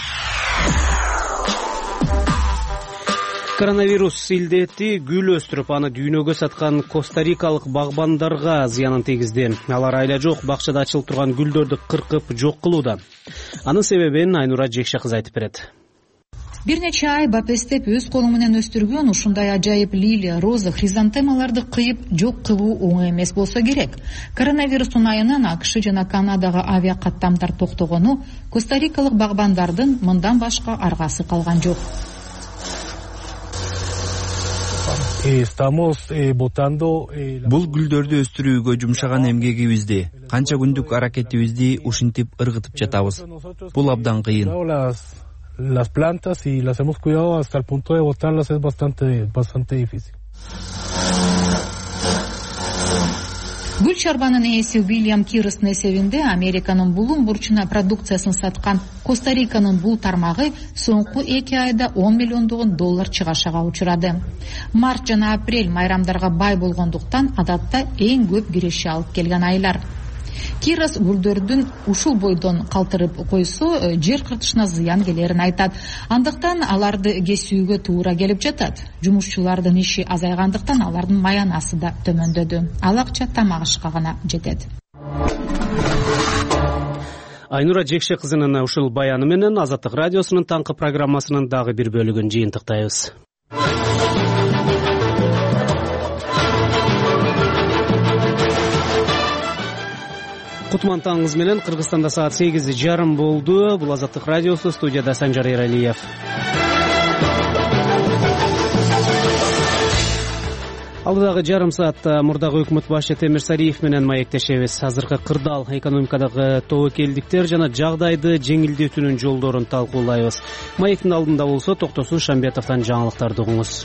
S1: Коронавирус илдети гүл өстүрүп, аны дүйнөгө саткан костарикалык багбандарга зыянын тийгизди. Алар айла жок бакчада ачылып турган гүлдөрдү кыркып жок кылууда. Анын себебин Айнура Жекше кыз айтып берет.
S13: Бир нече ай бапестеп өз колу менен өстүргөн ушундай ажайып лилия, роза, хризантемаларды кыйып жок кылуу оңой эмес болсо керек. Коронавирустун айынан АКШ жана Канадага авиа каттамдар токтогону костарикалык багбандардын мындан башка аргасы калган жок.
S14: Бул гүлдөрдү өстүрүүгө жумшаган эмгегибизди, канча күндүк аракетибизди ушинтип ыргытып жатабыз. Бул абдан кыйын.
S15: Las plantas y las hemos cuidado hasta el punto de botarlas es bastante difícil.
S13: Гүл чарбанын ээси Уильям Кирстин эсебинде Американын булун бурчуна продукциясын саткан Коста-Риканын бул тармагы соңку 2 айда $10 миллион чыгашага учурады. Март жана апрель майрамдарга бай болгондуктан адатта эң көп киреше алып келген айлар. Кирос гүлдөрдүн ушул бойдон калтырып койсо жер кыртышына зыян келерин айтат. Андыктан аларды кесүүгө туура келип жатат. Жумушчулардын иши азайгандыктан алардын маянасы да төмөндөдү. Ал акча тамак ашка гана жетет.
S1: Айнура Жекше кызынын ушул баяны менен Азаттык радиосунун таңкы программасынын дагы бир бөлүгүн жыйынтыктайбыз. Кутман таңыңыз менен. Кыргызстанда саат 8:30 болду. Бул Азаттык радиосу, студияда Санжар Эралиев. Алдыдагы жарым саатта мурдагы өкмөт башчы Темир Сариев менен маектешебиз. Азыркы кырдаал экономикадагы тобокелдиктер жана жагдайды жеңилдетүүнүн жолдорун талкуулайбыз. Маектин алдында болсо Токтосун Шамбетовдон жаңылыктарды угуңуз.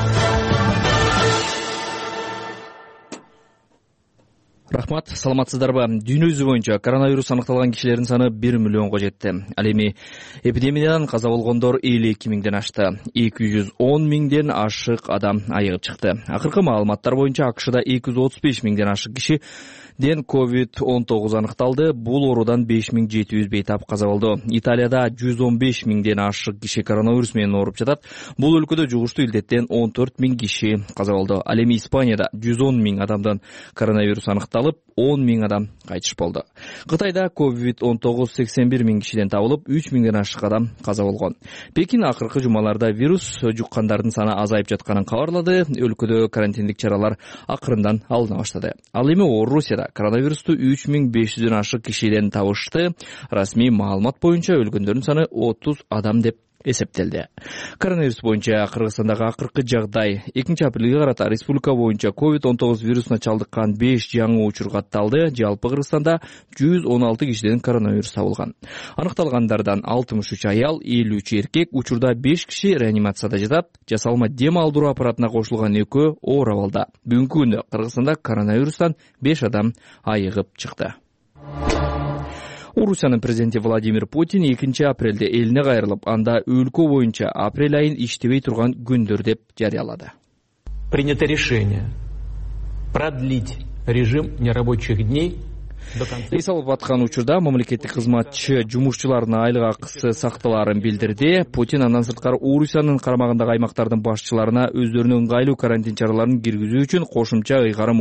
S4: Рахмат, саламатсыздарбы? Дүйнө жүзү боюнча коронавирус аныкталган кишилердин саны 1 миллионго жетти. Ал эми эпидемиядан каза болгондор 52 миңден ашты. 210 миңден ашык адам айыгып чыкты. Акыркы маалыматтар боюнча АКШда 235 миңден ашык киши ден COVID-19 аныкталды. Бул оорудан 5700 бейтап каза болду. Италияда 115 миңден ашык киши коронавирус менен ооруп жатат. Бул өлкөдө жугуштуу илдеттен 14 миң киши каза болду. Ал эми Испанияда 110 миң адамдан коронавирус аныкталып, 10 миң адам кайтыш болду. Кытайда COVID-19 81 миң кишиден табылып, 3 миңден ашык адам каза болгон. Пекин акыркы жумаларда вирус жуккандардын саны азайып жатканын кабарлады. Өлкөдө карантиндик чаралар акырындан алына баштады. Ал эми Орусияда коронавирусту 3500дөн ашык кишиден табышты. Расмий маалымат боюнча өлгөндөрдүн саны 30 адам деп эсептелди. Коронавирус боюнча Кыргызстандагы акыркы жагдай 2-апрелге карата республика боюнча COVID-19 вирусуна чалдыккан 5 жаңы учур катталды. Жалпы Кыргызстанда 116 кишиден коронавирус табылган. Аныкталгандардан 63 аял, 53 эркек, учурда 5 киши реанимацияда жатат. Жасалма дем алдыруу аппаратына кошулган 2 оор абалда. Бүгүнкү күндө Кыргызстанда коронавирустан 5 адам айыгып чыкты. Орусиянын президенти Владимир Путин 2-апрелде элине кайрылып, анда өлкө боюнча апрель айын иштебей турган күндөр деп жарыялады.
S16: Принято решение продлить режим нерабочих дней.
S4: Эс алып аткан учурда мамлекеттик кызматчы жумушчулардын айлык акысы сакталарын билдирди. Путин андан сырткары Орусиянын карамагындагы аймактардын башчыларына өздөрүнүн ыңгайлуу карантин чараларын киргизүү үчүн кошумча ыйгарым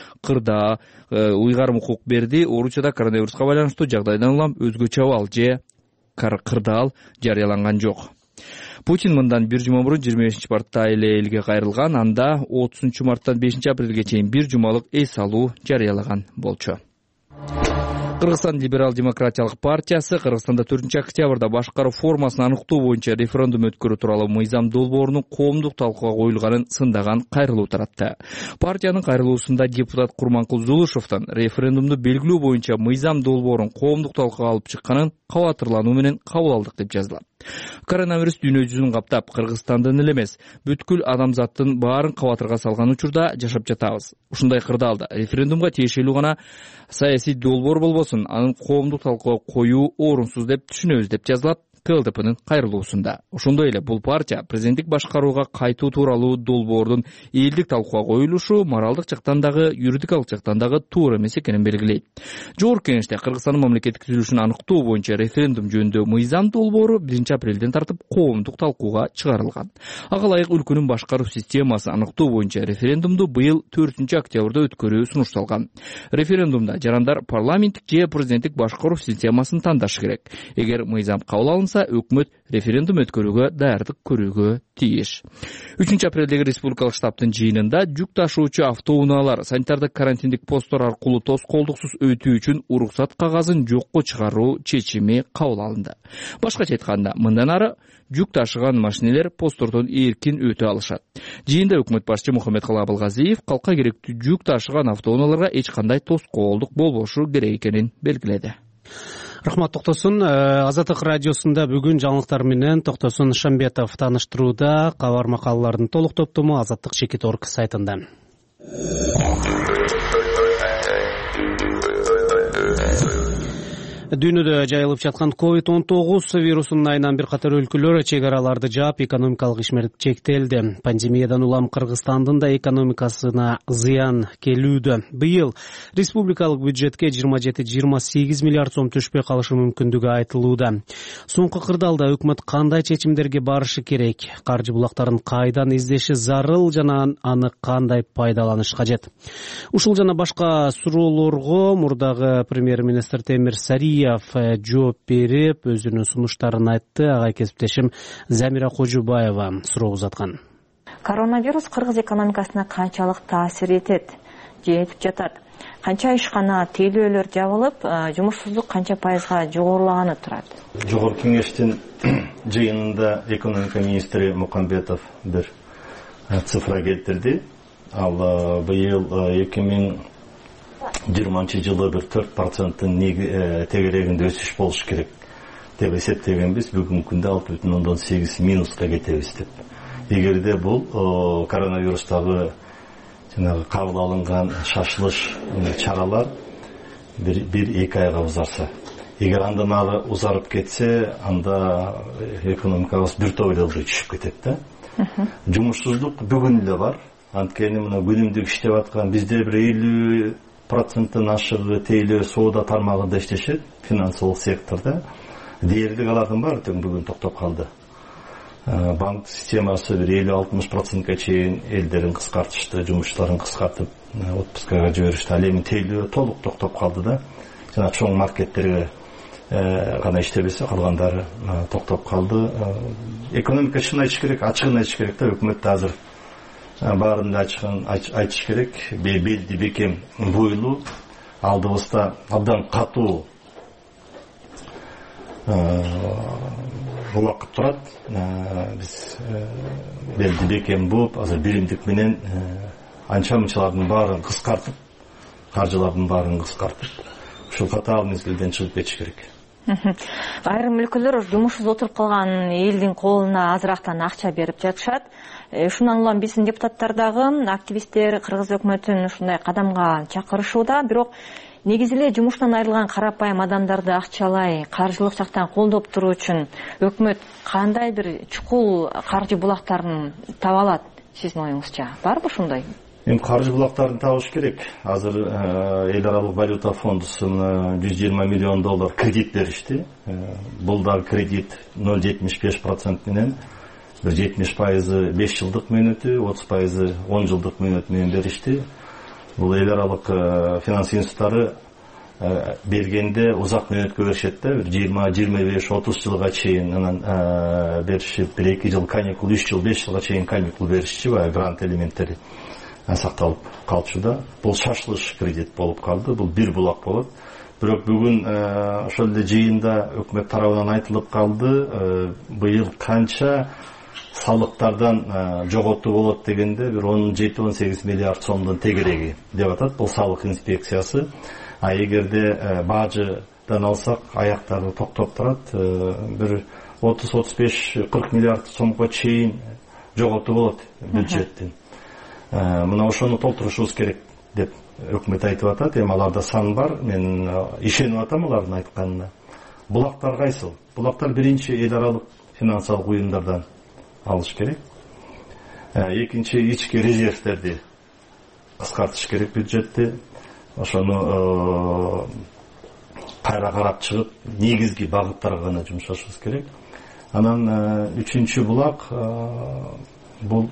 S4: укук берди. Орусияда коронавируска байланыштуу жагдайдан улам өзгөчө абал же кырдаал жарыяланган жок. Путин мындан бир жума мурун 25 мартта элге кайрылган, анда 30 марттан 5 апрелге чейин бир жумалык эс алуу жарыялаган болчу. Кыргызстан либерал-демократиялык партиясы Кыргызстанда 4-октябрда башкаруу формасын аныктоо боюнча референдум өткөрүү тууралуу мыйзам долбоорунун коомдук талкууга коюлганын сындаган кайрылуу таратты. Партиянын кайрылуусунда депутат Курманкул Зулушевдун референдумду белгилөө боюнча мыйзам долбоорун коомдук талкууга алып чыкканын кабатырлануу менен кабыл алдык деп жазылат. Коронавирус дүйнө жүзүн каптап, Кыргызстандын эле эмес, бүткүл адамзаттын баарын кабатырга салган учурда жашап жатабыз. Ушундай кырдаалда референдумга тиешелүү гана саясий долбоор болбосун, анын коомдук талкууга коюу орунсуз деп түшүнөбүз деп жазылат КЛДПнын кайрылуусунда. Ошондой эле бул партия президенттик башкарууга кайтуу тууралуу долбоордун элдик талкууга коюлушу моралдык жактан дагы, юридикалык жактан дагы туура эмес экенин белгилейт. Жогорку Кеңеште Кыргызстандын мамлекеттик түзүлүшүн аныктоо боюнча референдум жөнүндө мыйзам долбоору 1-апрелден тартып коомдук талкууга чыгарылган. Ага ылайык өлкөнүн башкаруу системасы аныктоо боюнча референдумду быйыл 4-октябрда өткөрүү сунушталган. Референдумда жарандар парламенттик же президенттик башкаруу системасын тандашы керек. Эгер мыйзам кабыл алынса, өкмөт референдум өткөрүүгө даярдык көрүүгө тийиш. 3-апрелдеги республикалык штабтын жыйынында жүк ташуучу автоунаалар санитардык карантиндик посттор аркылуу тоскоолдуксуз өтүү үчүн уруксат кагазын жокко чыгаруу чечими кабыл алынды. Башкача айтканда, мындан ары жүк ташыган машинелер посттордон эркин өтө алышат. Жыйында өкмөт башчы Мухаммедкалы Абылгазиев калкка керектүү жүк ташыган автоунааларга эч кандай тоскоолдук болбошу керек экенин белгиледи.
S1: Рахмат, Токтосун. Азаттык радиосунда бүгүн жаңылыктар менен Токтосун Шамбетов тааныштырууда. Кабар макалалардын толук топтому Азаттык.org сайтында. Дүйнөдө жайылып жаткан COVID-19 вирусунун айынан бир катар өлкөлөр чек араларды жаап, экономикалык ишмердик чектелди. Пандемиядан улам Кыргызстандын да экономикасына зыян келүүдө. Быйыл республикалык бюджетке 27-28 миллиард сом түшпөй калышы мүмкүндүгү айтылууда. Соңку кырдаалда өкмөт кандай чечимдерге барышы керек? Каржы булактарын кайдан издеши зарыл жана аны кандай пайдаланыш кажет? Ушул жана башка суроолорго мурдагы премьер-министр Темир Сарыев жооп берип, өзүнүн сунуштарын айтты. Ага кесиптешим Замира Кожубаева суроо узаткан.
S5: Коронавирус кыргыз экономикасына канчалык таасир этет, жетип жатат? Канча ишкана, тейлөөлөр жабылып, жумушсуздук канча пайызга жогорулаганы турат?
S17: Жогорку кеңештин жыйынында экономика министри Мукамбетов бир цифра келтирди. Ал быйыл 2020 жылы бир 4% тегерегинде өсүш болуш керек деп эсептегенбиз. Бүгүнкү күндө 6,8 минуска кетебиз деп. Эгерде бул коронавирустагы жанагы кабыл алынган шашылыш чаралар 1-2 айга узарса, эгер андан ары узарып кетсе, анда экономикабыз бир топ эле түшүп кетет да. Жумушсуздук бүгүн эле бар. Анткени мына күнүмдүк иштеп аткан бизде бир 50% ашыгы тейлөө соода тармагында иштешет, финансылык секторда. Дээрлик алардын баары бүгүн токтоп калды. Банк системасы бир 50-60%га чейин элдерин кыскартышты, жумуштарын кыскартып, отпускага жиберишти. Ал эми тейлөө толук токтоп калды да. Жана чоң маркеттерге гана иштебесе, калгандары токтоп калды. Экономика чын айтыш керек, ачыгын айтыш керек да. Өкмөт азыр баарын да ачыгын айтыш керек. Белди бекем буйлуу, алдыбызда абдан катуу убакыт турат. Биз белди бекем бууп, азыр биримдик менен анча-мынчалардын баарын кыскартып, каржылардын баарын кыскартып, ушул катаал мезгилден чыгып кетиш керек.
S5: Айрым өлкөлөр жумушсуз отуруп калган элдин колуна азырактан акча берип жатышат. Ушундан улам биздин депутаттар дагы, активисттер кыргыз өкмөтүн ушундай кадамга чакырышууда. Бирок негизи эле жумуштан айрылган карапайым адамдарды акчалай, каржылык жактан колдоп туруу үчүн өкмөт кандай бир чукул каржы булактарын таба алат сиздин оюңузча? Барбы ушундай?
S17: Эми каржы булактарын табыш керек. Азыр эл аралык валюта фондусуна $120 миллион кредит беришти. Бул да кредит 0,75% менен бир 70% 5 жылдык мөөнөтү, 30% 10 жылдык мөөнөт менен беришти. Бул эл аралык финанс институттары бергенде узак мөөнөткө беришет да, 20-25-30 жылга чейин анан беришип, 1-2 жыл каникул, 3 жыл, 5 жылга чейин каникул беришчи, грант элементтери сакталып калчуда. Бул шашылыш кредит болуп калды. Бул бир булак болот. Бирок бүгүн ошол эле жыйында өкмөт тарабынан айтылып калды, быйыл канча салыктардан жоготуу болот дегенде бир 17-18 миллиард сомдун тегереги деп атат. Бул салык инспекциясы. Эгерде бажыдан алсак, аяктары токтоп турат, бир 30-35-40 миллиард сомго чейин жоготуу болот бюджеттин. Мына ошону толтурушубуз керек деп өкмөт айтып атат. Эми аларда сан бар. Мен ишенип атам алардын айтканына. Булактар кайсыл? Булактар биринчи эл аралык финансылык уюмдардан алыш керек. Экинчи ички резервтерди кыскартыш керек бюджетти. Ошону кайра карап чыгып, негизги багыттарга гана жумшашыбыз керек. Анан үчүнчү булак бул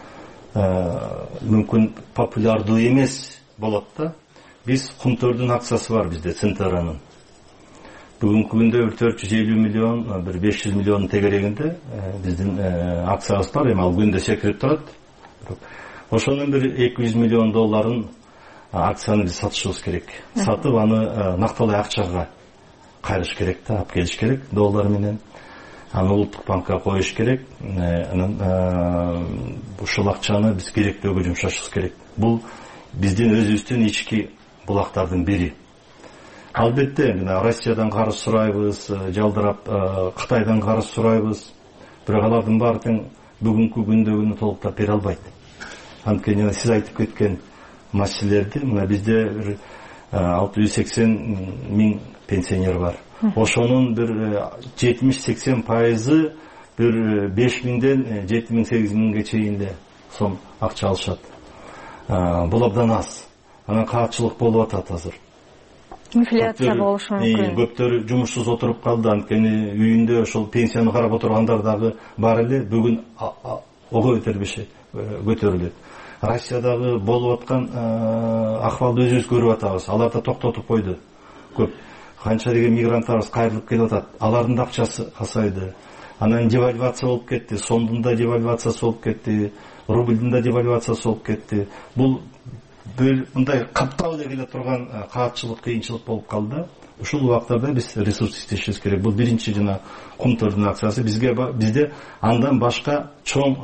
S17: мүмкүн популярдуу эмес болот да. Биз Кумтөрдүн акциясы бар бизде, Центеранын. Бүгүнкү күндө 450 миллион, бир 500 миллион тегерегинде биздин акциябыз бар. Эми ал күндө секирип турат. Ошонун бир 200 миллион долларын акцияны биз сатышыбыз керек. Сатып аны накталай акчага кайрыш керек да, алып келиш керек доллар менен. Аны улуттук банкка коюш керек. Анан ушул акчаны биз керектөөгө жумшашыбыз керек. Бул биздин өзүбүздүн ички булактардын бири. Албетте, Россиядан карыз сурайбыз, жалдырап Кытайдан карыз сурайбыз. Бирок алардын баарын бүгүнкү күндөгүнү толуктап бере албайт. Анткени сиз айтып кеткен маселелерди, мына бизде 680 пенсионер бар. Ошонун бир 70-80% бир 5000ден 7000-8000ге чейин сом акча алышат. Бул абдан аз. Анан каатчылык болуп атат азыр.
S5: Инфляция болушу мүмкүн.
S17: Көптөрү жумушсуз отуруп калды, анткени үйүндө ошол пенсияны карап отургандар дагы бар эле, бүгүн ого көтөрүлөт. Россиядагы болуп аткан акыбалды өзүбүз көрүп атабыз. Алар да токтотуп койду. Көп канча деген мигранттарыбыз кайрылып келип атат. Алардын да акчасы касайды. Анан девальвация болуп кетти, сомдун да девальвациясы болуп кетти, рубльдун да девальвациясы болуп кетти. Бул мындай каптал келе турган каатчылык, кыйынчылык болуп калды. Ушул убактарда биз ресурс иштешибиз керек. Бул биринчи жана кумтөрдүн акчасы. Бизде андан башка чоң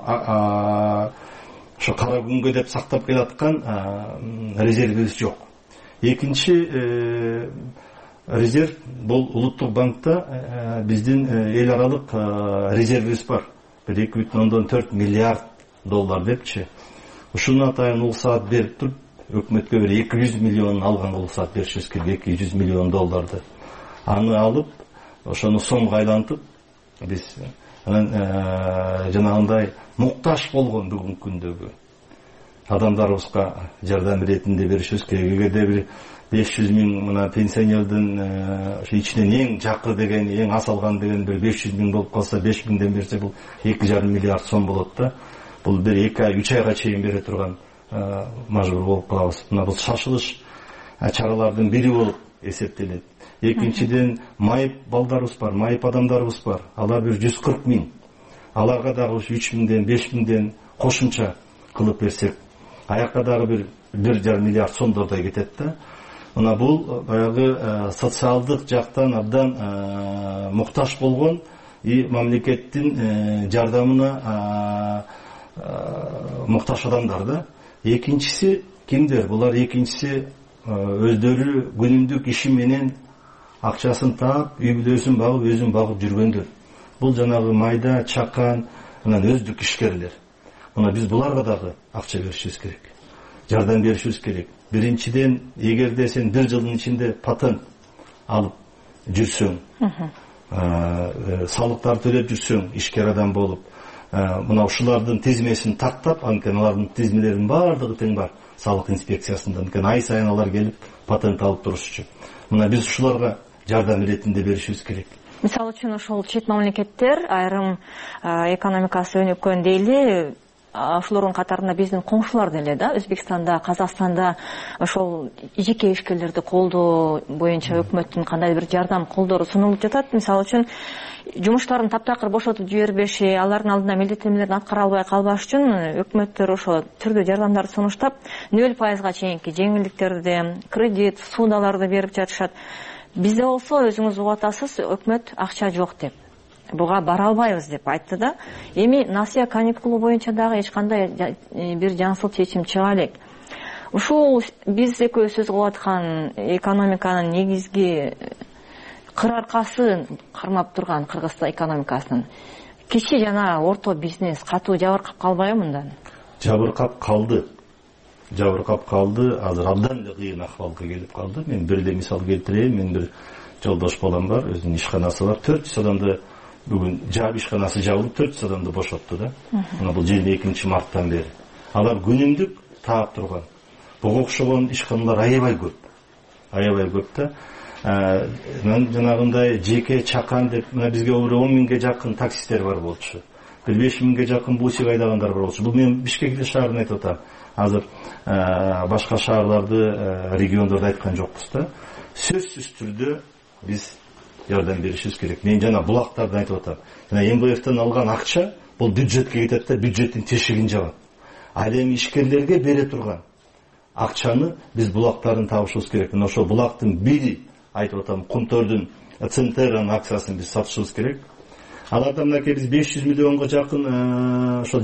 S17: ошо кара күнгө деп сактап келаткан резервибиз жок. Экинчи резерв бул улуттук банкта биздин эл аралык резервибиз бар. 2,4 миллиард доллар депчи. Ушуну атайын улсаат берип туруп, өкмөткө бир 200 миллион алган улсаат беришибиз керек, 200 миллион долларды. Аны алып, ошону сомго айлантып, биз анан жанагындай муктаж болгон бүгүнкү күндөгү адамдарыбызга жардам иретинде беришибиз керек. Эгерде бир 500 миң мына пенсионердин ичинен эң жакы деген, эң аз алган деген бир 500 миң болуп калса, 5 миңден берсе бул 2,5 миллиард сом болот да. Бул бир 2 ай, 3 айга чейин бере турган мажбур болуп калабыз. Мына бул шашылыш чаралардын бири болуп эсептелет. Экинчиден майып балдарыбыз бар, майып адамдарыбыз бар. Алар бир 140 миң. Аларга дагы 3 миңден, 5 миңден кошумча кылып берсек, аякка дагы бир 1,5 миллиард сомдордой кетет да. Мына бул баягы социалдык жактан абдан муктаж болгон мамлекеттин жардамына муктаж адамдар да. Экинчиси кимдер? Булар экинчиси өздөрү күнүмдүк иши менен акчасын таап, үй бүлөсүн багып, өзүн багып жүргөндөр. Бул жанагы майда, чакан, анан өздүк ишкерлер. Мына биз буларга дагы акча беришибиз керек. Жардам беришибиз керек. Биринчиден, эгерде сен бир жылдын ичинде патент алып жүрсөң, салыктар төлөп жүрсөң, ишкер адам болуп, мына ушулардын тизмесин тактап, анткени алардын тизмелеринин баардыгы тең бар салык инспекциясында. Анткени ай сайын алар келип патент алып турушчу. Мына биз ушуларга жардам иретинде беришибиз керек.
S5: Мисалы үчүн ошол чет мамлекеттер айрым экономикасы өнүккөн дейли, ошолордун катарында биздин коңшулар деле да, Өзбекстанда, Казакстанда ошол жеке ишкерлерди колдоо боюнча өкмөттүн кандай бир жардам колдору сунулуп жатат. Мисалы үчүн жумуштарын таптакыр бошотуп жибербеши, алардын алдында милдеттенмелерин аткара албай калбаш үчүн өкмөттөр ошо түрдүү жардамдарды сунуштап, 0% чейинки жеңилдиктерди, кредит, ссудаларды берип жатышат. Бизде болсо өзүңүз угуп атасыз, өкмөт акча жок деп, буга бара албайбыз деп айтты да. Эми насыя каникулу боюнча дагы эч кандай бир жаңсыл чечим чыга элек. Ушул биз экөөбүз сөз кылып аткан экономиканын негизги кыр аркасын кармап турган Кыргызстан экономикасынын кичи жана орто бизнес катуу жабыркап калбайбы мындан?
S17: Жабыркап калды. Азыр абдан эле кыйын акыбалга келип калды. Мен бир эле мисал келтирейин. Мен бир жолдош балам бар, өзүнүн ишканасы бар. 400 адамды бүгүн жаап ишканасы жабылып 400 адамды бошотту да. Мына бул 22 марттан бери. Алар күнүмдүк таап турган. Буга окшогон ишканалар аябай көп да. Мен жанагындай жеке чакан деп, мына бизге 10 миңге жакын таксисттер бар болчу. 5 миңге жакын бусик айдагандар бар болчу. Бул мен Бишкек шаарын айтып атам. Азыр башка шаарларды, региондорду айткан жокпуз да. Сөзсүз түрдө биз жардам беришибиз керек. Мен жана булактарды айтып атам. Жана МВФтен алган акча бул бюджетке кетет да, бюджеттин тешигин жабат. Ал эми ишкерлерге бере турган акчаны биз булактарын табышыбыз керек. Мына ошол булактын бири айтып атам, Кумтөрдүн Центеранын акциясын биз сатышыбыз керек. Аларда мынакей биз 500 миллионго жакын ошол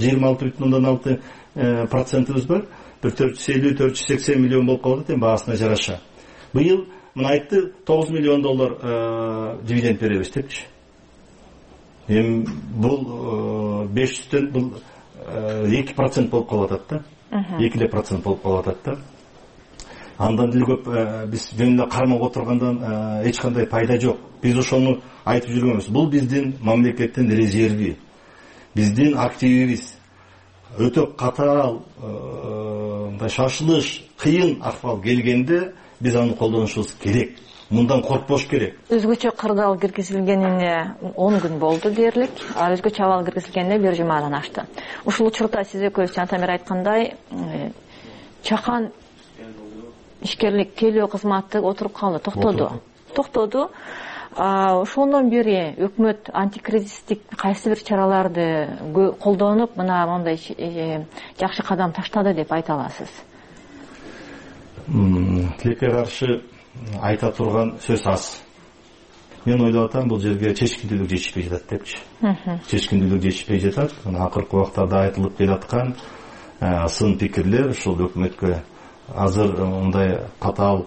S17: 26,6% бар. Бир 450-480 миллион болуп калды эми баасына жараша. Быйыл мына айтты 9 миллион доллар дивиденд беребиз депчи. Эми бул 500төн бул 2% болуп калып атат да. 2% болуп калып атат да. Андан деле көп биз жөн эле кармап отургандан эч кандай пайда жок. Биз ошону айтып жүргөнбүз. Бул биздин мамлекеттин резерви, биздин активибиз. Өтө катаал, шашылыш, кыйын акыбал келгенде биз аны колдонушубуз керек. Мындан коркпош керек.
S5: Өзгөчө кырдаал киргизилгенине 10 күн болду дээрлик. Ал өзгөчө абал киргизилгенине 1 жумадан ашты. Ушул учурда сиз экөөбүз Жантамир айткандай, чакан ишкерлик тейлөө кызматы отуруп калды, токтоду. Ошондон бери өкмөт антикризистик кайсы бир чараларды колдонуп, мына мондай жакшы кадам таштады деп айта аласыз?
S17: Тилекке каршы айта турган сөз аз. Мен ойлоп атам, бул жерге чечкиндүүлүк жетишпей жатат депчи. Чечкиндүүлүк жетишпей жатат. Акыркы убактарда айтылып келаткан сын пикирлер ушул өкмөткө азыр мындай катаал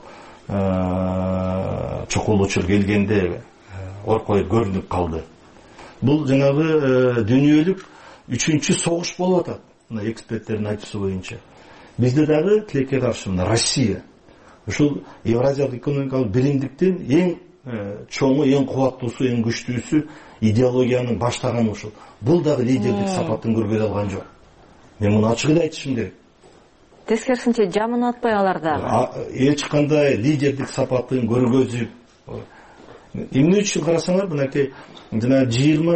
S17: чокулуучур келгенде оркой көрүнүп калды. Бул жанагы дүйнөлүк 3-чү согуш болуп атат. Мына эксперттердин айтуусу боюнча. Бизде дагы тилекке каршы Россия ушул Евразиялык экономикалык биримдиктин эң чоңу, эң кубаттуусу, эң күчтүүсү идеологиянын баштаганы ушул. Бул дагы лидердик сапатын көргөзө алган жок. Мен муну ачык эле айтышым керек.
S5: Тескерисинче жаман атпай аларда.
S17: Эч кандай лидердик сапатын көргөзүп, эмне үчүн карасаңар, мынакей жана 20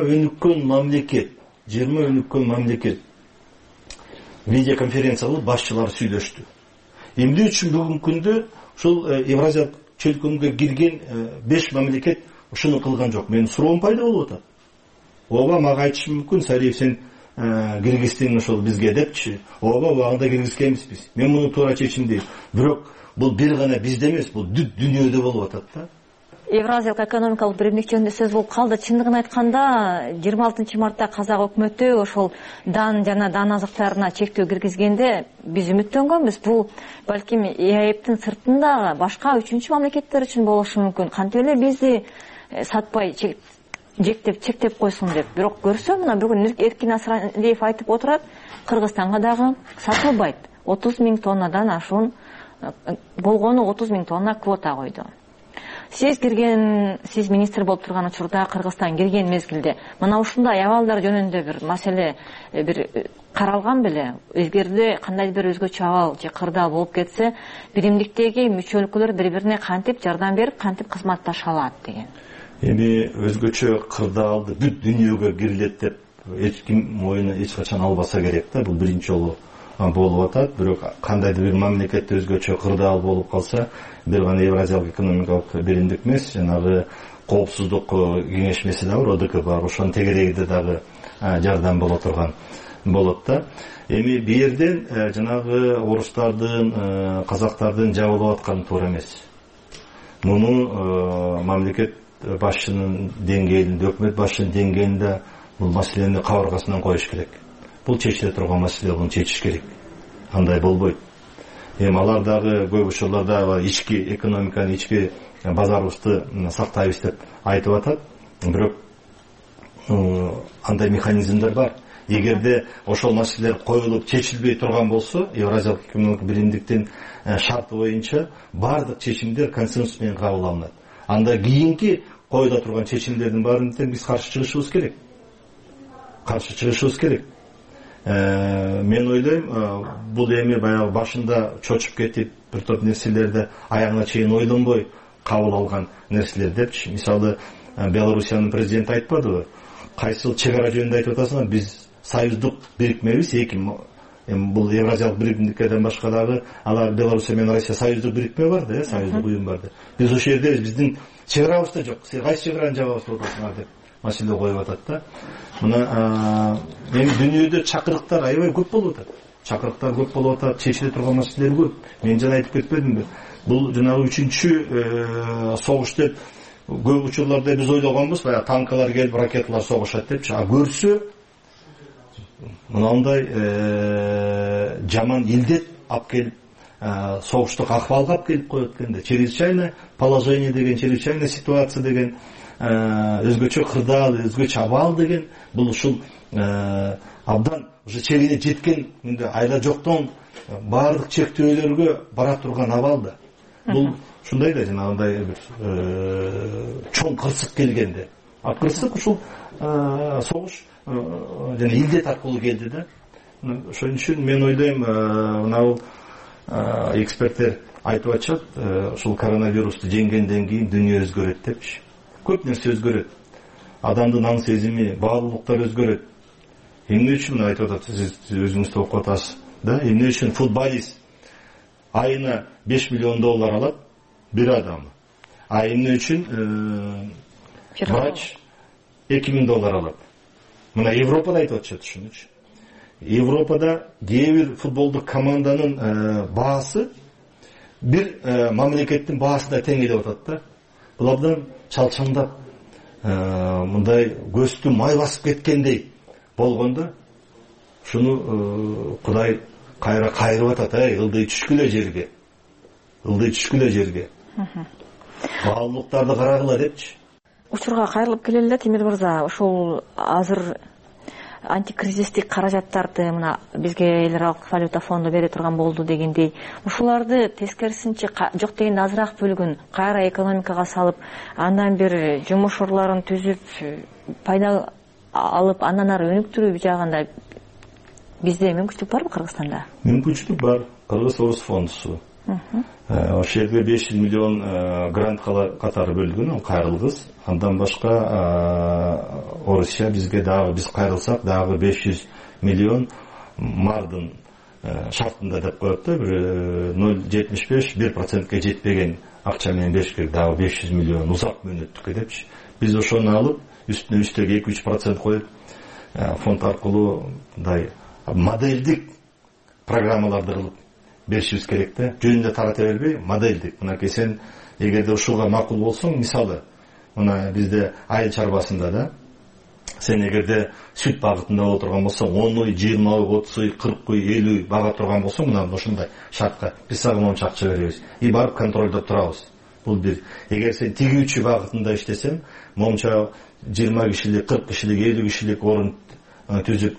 S17: өнүккөн мамлекет видеоконференция кылып башчылар сүйлөштү. Эмне үчүн бүгүнкү күндө ушул Евразиялык чөлкөмгө кирген 5 мамлекет ушуну кылган жок? Менин суроом пайда болуп атат. Ооба, мага айтышы мүмкүн, Сариев сен киргиздин ошол бизге депчи. Ооба, убагында киргизген эмеспиз. Мен муну туура чечим дейм. Бирок бул бир гана бизде эмес, бул дүйнөдө болуп атат да.
S5: Евразиялык экономикалык биримдик жөнүндө сөз болуп калды. Чындыгын айтканда, 26 мартта казак өкмөтү ошол дан жана дан азыктарына чектөө киргизгенде биз үмүттөнгөнбүз. Бул балким ЕАЭПтин сыртында башка 3-чү мамлекеттер үчүн болушу мүмкүн. Кантип эле бизди сатпай чектеп койсун деп. Бирок көрсө, мына бүгүн Эркин Асралиев айтып отурат, Кыргызстанга дагы сатылбайт. 30 000 тоннадан ашуун болгону 30 000 тонна квота койду. Сиз министр болуп турган учурда Кыргызстан кирген мезгилде мына ушундай абалдар жөнүндө бир маселе каралган беле? Эгерде кандай бир өзгөчө абал же кырдаал болуп кетсе, биримдиктеги мүчө өлкөлөр бири-бирине кантип жардам берип, кантип кызматташа алат деген.
S17: Эми өзгөчө кырдаалды бүт дүйнөгө кирилет деп эч ким моюна эч качан албаса керек да. Бул биринчи жолу болуп атат. Бирок кандайдыр бир мамлекетте өзгөчө кырдаал болуп калса, бир гана Евразиялык экономикалык биримдик эмес, жанагы коопсуздук кеңешмеси да бар, ОДК бар. Ошонун тегерегинде дагы жардам боло турган болот да. Эми бу жерден жанагы орустардын, казактардын жабылып атканы туура эмес. Муну мамлекет башчынын деңгээлинде, өкмөт башчынын деңгээлинде бул маселени кабыргасынан коюш керек. Бул чечиле турган маселе, буну чечиш керек. Андай болбойт. Эми алар дагы көп учурларда ички экономиканы, ички базарыбызды сактайбыз деп айтып атат. Бирок андай механизмдер бар. Эгерде ошол маселелер коюлуп чечилбей турган болсо, Евразиялык экономикалык биримдиктин шарты боюнча бардык чечимдер консенсус менен кабыл алынат. Анда кийинки коюла турган чечимдердин баарына биз каршы чыгышыбыз керек. Мен ойлойм, бул эми баягы башында чочуп кетип, бир топ нерселерди аягына чейин ойлонбой кабыл алган нерселер депчи. Мисалы, Белоруссиянын президенти айтпадыбы? Кайсыл чек ара жөнүндө айтып атасыңар, биз союздук бирикмебиз, бул Евразиялык биримдиктен башка дагы алар Белоруссия менен Россия союздук бирикме бар да, союздук уюм бар да. Биз ошол жерде биздин чек арабызда жок. Сен кайсы чек араны жабабыз деп атасыңар деп маселе коюп атат да. Мына эми дүйнөдө чакырыктар аябай көп болуп атат. Чечиле турган маселелер көп. Мен жана айтып кетпедимби? Бул жанагы 3-чү согуш деп көп учурларда биз ойлогонбуз, баягы танкалар келип, ракеталар согушат депчи. Көрсө мынандай жаман илдет алып келип, согуштук акыбалга алып келип коет экенде. Чрезвычайное положение деген, чрезвычайная ситуация деген, өзгөчө кырдаал, өзгөчө абал деген, бул ушул абдан уже чегине жеткен, айла жоктон баардык чектөөлөргө бара турган абал да. бул ушундай да жанагындай бир чоң кырсык келгенде, кырсык ушул согуш жана илдет аркылуу келди да. Ошон үчүн мен ойлойм, мына эксперттер айтып атышат, ушул коронавирусту жеңгенден кийин дүйнө өзгөрөт депчи. Көп нерсе өзгөрөт. Адамдын аң сезими, баалуулуктар өзгөрөт. Эмне үчүн айтып атат, сиз өзүңүз да окуп атасыз да, эмне үчүн футболист айына $5 миллион алат бир адам, а эмне үчүн врач $2,000 алат. Мына Европада айтып атышат ушуну. Европада кээ бир футболдук команданын баасы бир мамлекеттин баасына тең келип атат да. Бул абдан чалчаңдап, мындай көздү май басып кеткендей болгондо, ушуну Кудай кайра кайрып атат, ылдый түшкүлө жерге. Ылдый түшкүлө жерге. Баалуулуктарды карагыла депчи.
S5: Учурга кайрылып келели, Темир мырза, ошол азыр антикризистик каражаттарды мына бизге эл аралык валюта фонду бере турган болду дегендей, ушуларды тескерисинче жок дегенде азыраак бөлүгүн кайра экономикага салып, андан бир жумуш орлорун түзүп, пайда алып, андан ары өнүктүрүү жагында бизде мүмкүнчүлүк барбы Кыргызстанда?
S17: Мүмкүнчүлүк бар. Кыргыз Орус фондусу. Ошол жерде 500 миллион грант катары бөлүнгөн, ал кайрылгыс. Андан башка Орусия бизге дагы, биз кайрылсак дагы 500 миллион мардын шартында деп коет да, 0,75-1%ке жетпеген акча менен бериш керек, дагы 500 миллион узак мөөнөттүккө депчи. Биз ошону алып, үстүнө үстөг 2-3% коюп, фонд аркылуу мындай модельдик программаларды кылып беришибиз керек да. Жөнүндө тарата бербей, модельдик. Мынакей сен эгерде ушуга макул болсоң, мисалы, мына бизде айыл чарбасында да, сен эгерде сүт багытында боло турган болсоң, 10 үй, 20 үй, 30 үй, 40 үй, 50 үй бага турган болсоң, мына ушундай шартка биз сага монча акча беребиз. И барып контролдо турабыз. Бул бир. Эгер сен тигүүчү багытында иштесең, монча 20 кишилик, 40 кишилик, 50 кишилик орун түзүп,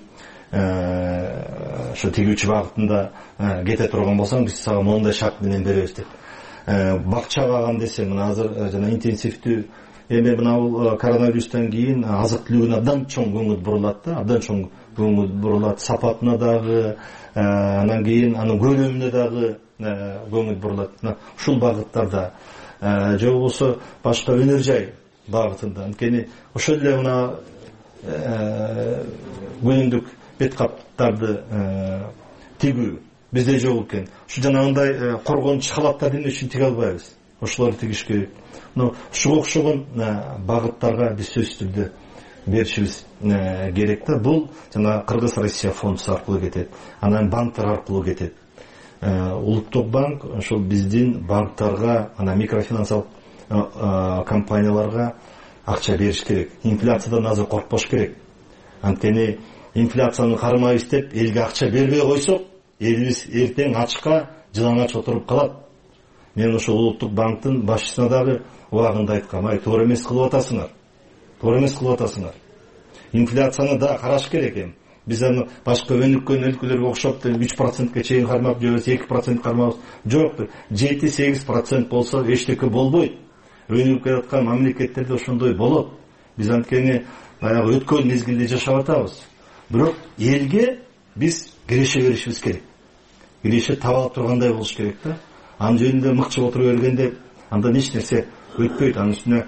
S17: ошо тигүүчү багытында кете турган болсоң, биз сага мондай шарт менен беребиз деп. Бакча багам десең, мына азыр жана интенсивдүү эми мына коронавирустан кийин азык түлүгүнө абдан чоң көңүл бурулат да, абдан чоң көңүл бурулат, сапатына дагы, анан кийин анын көлөмүнө дагы көңүл бурулат. Ушул багыттарда же болбосо башка өнөр жай багытында, анткени ошол эле мына күнүмдүк бет каптарды тигүү бизде жок экен. Ушу жанагындай коргонуч халаттарды эмне үчүн тиге албайбыз? Ошолорду тигиш керек. Ушуга окшогон багыттарга биз сөзсүз түрдө беришибиз керек да. Бул жана Кыргыз-Россия фондусу аркылуу кетет. Анан банктар аркылуу кетет. Улуттук банк ошол биздин банктарга, анан микрофинансалык компанияларга акча бериш керек. Инфляциядан азыр коркпош керек. Анткени инфляцияны кармайбыз деп элге акча бербей койсок, элибиз эртең ачка жылаңач отуруп калат. Мен ошол улуттук банктын башчысына дагы убагында айткам, туура эмес кылып атасыңар. Туура эмес кылып атасыңар. Инфляцияны да караш керек эми. Биз аны башка өнүккөн өлкөлөргө окшоп 3%ке чейин кармап жүрөбүз, 2% кармабыз. Жок, 7-8% болсо эчтеке болбойт. Өнүгүп келаткан мамлекеттерде ошондой болот. Биз анткени баягы өткөн мезгилде жашап атабыз. Бирок элге биз киреше беришибиз керек. Киреше таба тургандай болуш керек да. Анын жөнүндө мыкчып отура бергенде андан эч нерсе өтпөйт. Анын үстүнө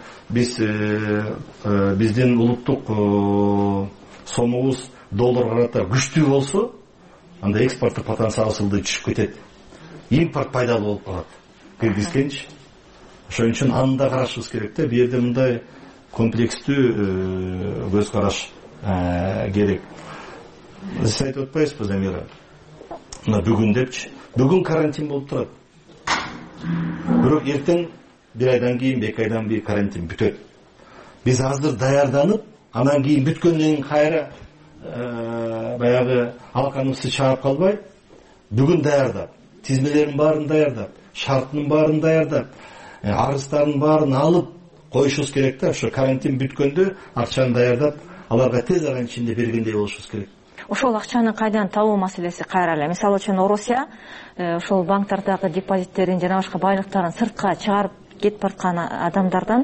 S17: биздин улуттук сомубуз долларга карата күчтүү болсо, анда экспорттук потенциалыбыз ылдый түшүп кетет. Импорт пайдалуу болуп калат. Киргизгенчи. Ошон үчүн аны да карашыбыз керек да. Бу жерде мындай комплекстүү көз караш керек. Сиз айтып атпайсызбы, Замира? Мына бүгүн депчи. Бүгүн карантин болуп турат. Бирок эртең бир айдан кийин, 2 айдан кийин карантин бүтөт. Биз азыр даярданып, анан кийин бүткөндөн кийин кайра баягы алканыбызды чаап калбай, бүгүн даярдап, тизмелерин баарын даярдап, шартынын баарын даярдап, арыздарын баарын алып коюшубуз керек да. Ошо карантин бүткөндө акчаны даярдап, аларга тез арада ичинде бергендей болушубуз керек.
S5: ошол акчаны кайдан табуу маселеси кайра эле. Мисалы үчүн Орусия ошол банктардагы депозиттерин жана башка байлыктарын сыртка чыгарып кетип бараткан адамдардан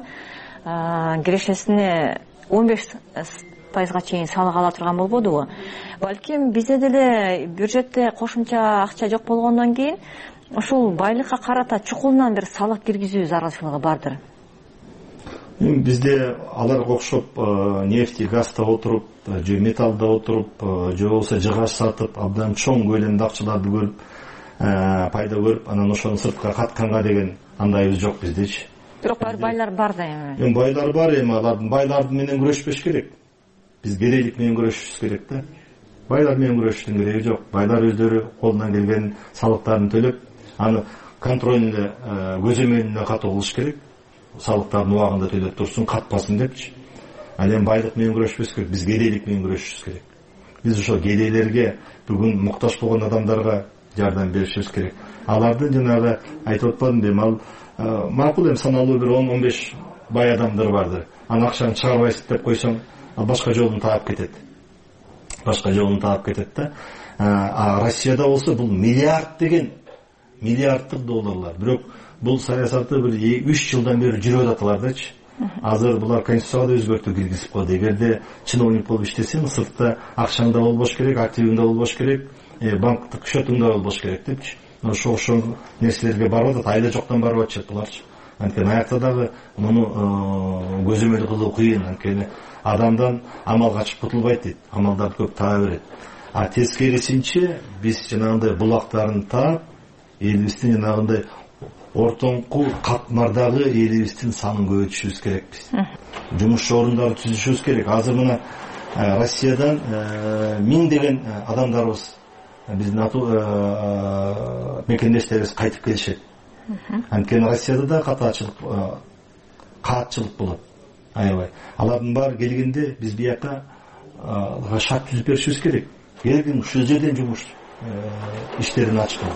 S5: кирешесине 15% чейин салык ала турган болбодубу? Балким бизде деле бюджетте кошумча акча жок болгондон кийин ушул байлыкка карата чукулунан бир салык киргизүү зарылчылыгы бардыр.
S17: Бизде аларга окшоп нефти, газда отуруп, же металлда отуруп, же болбосо жыгач сатып, абдан чоң көлөмдө акчаларды көрүп, пайда көрүп, анан ошону сыртка катканга деген андайыбыз жок биздечи.
S5: Бирок байлар бар да эми.
S17: Байлар бар эми, алардын байлардын менен күрөшпөш керек. Биз кедейлик менен күрөшүшүбүз керек да. Байлар менен күрөшүштүн кереги жок. Байлар өздөрү колунан келген салыктарын төлөп, аны контролүнө, көзөмөлүнө катуу кылыш керек. Салыктарын убагында төлөп турсун, катпасын депчи. Ал эми байлык менен күрөшпөс керек, биз кедейлик менен күрөшүшүбүз керек. Биз ошол кедейлерге, бүгүн муктаж болгон адамдарга жардам беришибиз керек. Алардын жанагы айтып атпадымбы, ал макул эми саналуу бир 10-15 бай адамдар барды. Аны акчаны чыгарбайсың деп койсоң, башка жолун таап кетет. Башка жолун таап кетет да. Россияда болсо бул миллиарддык долларлар. Бирок бул саясаты бир 3 жылдан бери жүрүп аталардычы. Азыр булар конституцияга өзгөртүү киргизип койду. Эгерде чиновник болуп иштесең, сыртта акчаң да болбош керек, активиң да болбош керек, банктык счетуң да болбош керек депчи. Ошол нерселерге барып атат, айла жоктон барып атышат буларчы. Анткени аякта дагы муну көзөмөл кылуу кыйын. Анткени адамдан амал качып кутулбайт дейт. Амалдарды көп таба берет. Тескерисинче биз жанагындай булактарын таап, элибиздин жанагындай ортоңку катмардагы элибиздин санын көбөйтүшүбүз керек биз. Жумуш орундарын түзүшүбүз керек. Азыр мына Россиядан миңдеген адамдарыбыз биздин мекендештерибиз кайтып келишет. Анткени Россияда да каатчылык болот. Аябай. Алардын баары келгенде биз бияка шарт түзүп беришибиз керек. Келгин ушул жерден жумуш иштерин ачкын.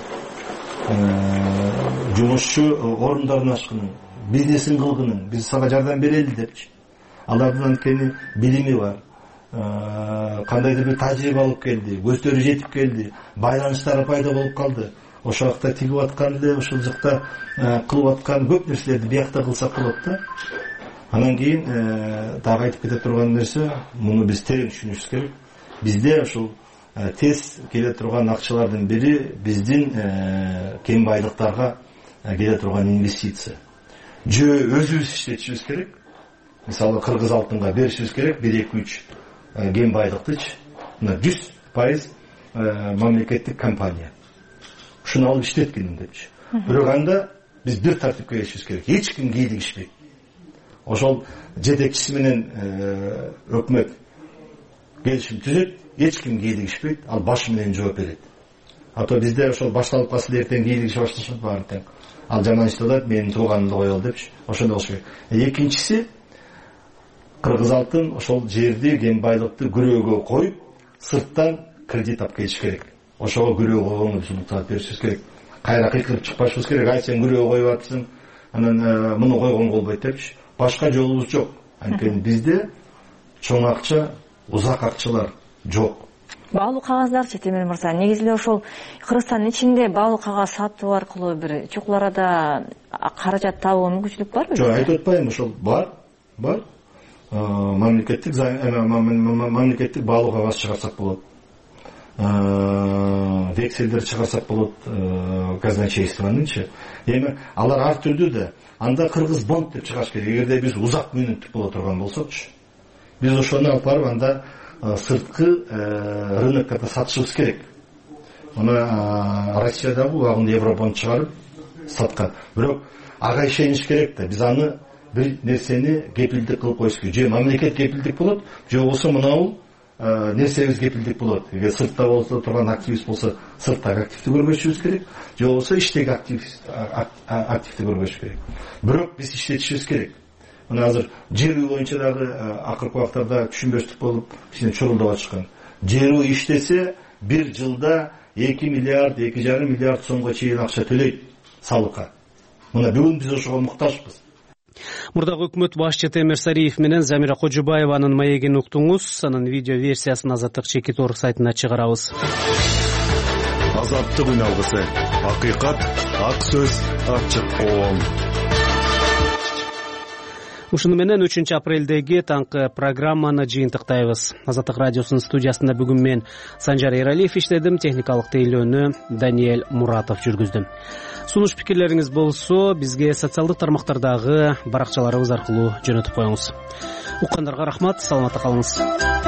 S17: Жумушчу орундарын ачкын, бизнесин кылгын, биз сага жардам берели депчи. Алардын анткени билими бар. Кандайдыр бир тажрыйба алып келди, көздөрү жетип келди, байланыштары пайда болуп калды. Ошол жакта тигип аткан эле, ошол жакта кылып аткан көп нерселерди биякта кылсак болот да. Анан кийин дагы айтып кете турган нерсе, муну биз терең түшүнүшүбүз керек. Бизде ошол тез келе турган акчалардын бири биздин кем байлыктарга келе турган инвестиция. Өзүбүз иштетишибиз керек. Мисалы кыргыз алтынга беришибиз керек 1-2-3 кем байлыктычы. Мына 100% мамлекеттик компания. Ушуну алып иштеткин депчи. Бирок анда биз бир тартипке келишибиз керек. Эч ким кийлигишпейт. Ошол жетекчиси менен өкмөт келишим түзөт, эч ким кийлигишпейт, ал башы менен жооп берет. Ато бизде ошол башталып калса эртең кийлигише башташат баары тең. Ал жаман иштеп менин тууганымды коелу депчи. Ошондой болуш керек. Экинчиси кыргыз алтын ошол жерди, кен байлыкты күрөөгө коюп, сырттан кредит алып келиш керек. Ошого күрөө койгонго биз таап беришибиз керек. Кайра кыйкырып чыкпашыбыз керек. Ай сен күрөө коюп атсың, анан муну койгон болбойт депчи. Башка жолубуз жок. Анткени бизде чоң акча, узак акчалар жок.
S5: Баалуу кагаздарчы Темир мырза, негизи эле ошол Кыргызстандын ичинде баалуу кагаз сатуу аркылуу бир чукул арада каражат табуу мүмкүнчүлүк барбы?
S17: Жок, айтып атпайм, ошол бар. Мамлекеттик баалуу кагаз чыгарсак болот. Векселдер чыгарсак болот, казначействонунчу. Эми алар ар түрдүү да. Анда кыргыз бонд деп чыгаш керек. Эгерде биз узак мөөнөттүк боло турган болсокчу, биз ошону алып барып анда сырткы рынокко сатышыбыз керек. Мына Россиядагы убагында Евробонд чыгарып саткан. Бирок ага ишениш керек да. Биз аны бир нерсени кепилдик кылып коюш керек. Же мамлекет кепилдик болот, же болбосо мынау нерсебиз кепилдик болот. Эгер сыртта болсо турган активист болсо, сырттагы активди көрбөшүбүз керек. Же болбосо иштеги активди көрбөш керек. Бирок биз иштетишибиз керек. Мына азыр жер үй боюнча дагы акыркы убактарда түшүнбөстүк болуп, кичине чурулдап атышкан. Жер үй иштесе, бир жылда 2 миллиард, 2,5 миллиард сомго чейин акча төлөйт салыкка. Мына бүгүн биз ошого муктажбыз.
S1: Мурдагы өкмөт башчы Темир Сариев менен Замира Кожубаеванын маегин уктуңуз. Анын видео версиясын Азаттык чекит орг сайтына чыгарабыз.
S18: Азаттык үн алгысы. Акыйкат, ак сөз, ачык коом.
S1: Ушуну менен 3 апрелдеги таңкы программаны жыйынтыктайбыз. Азаттык радиосунун студиясында бүгүн мен Санжар Эралиев иштедим, техникалык тейлөөнү Даниэль Муратов жүргүздү. Сунуш пикирлериңиз болсо, бизге социалдык тармактардагы баракчаларыбыз аркылуу жөнөтүп коюңуз. Уккандарга рахмат, саламатта калыңыз.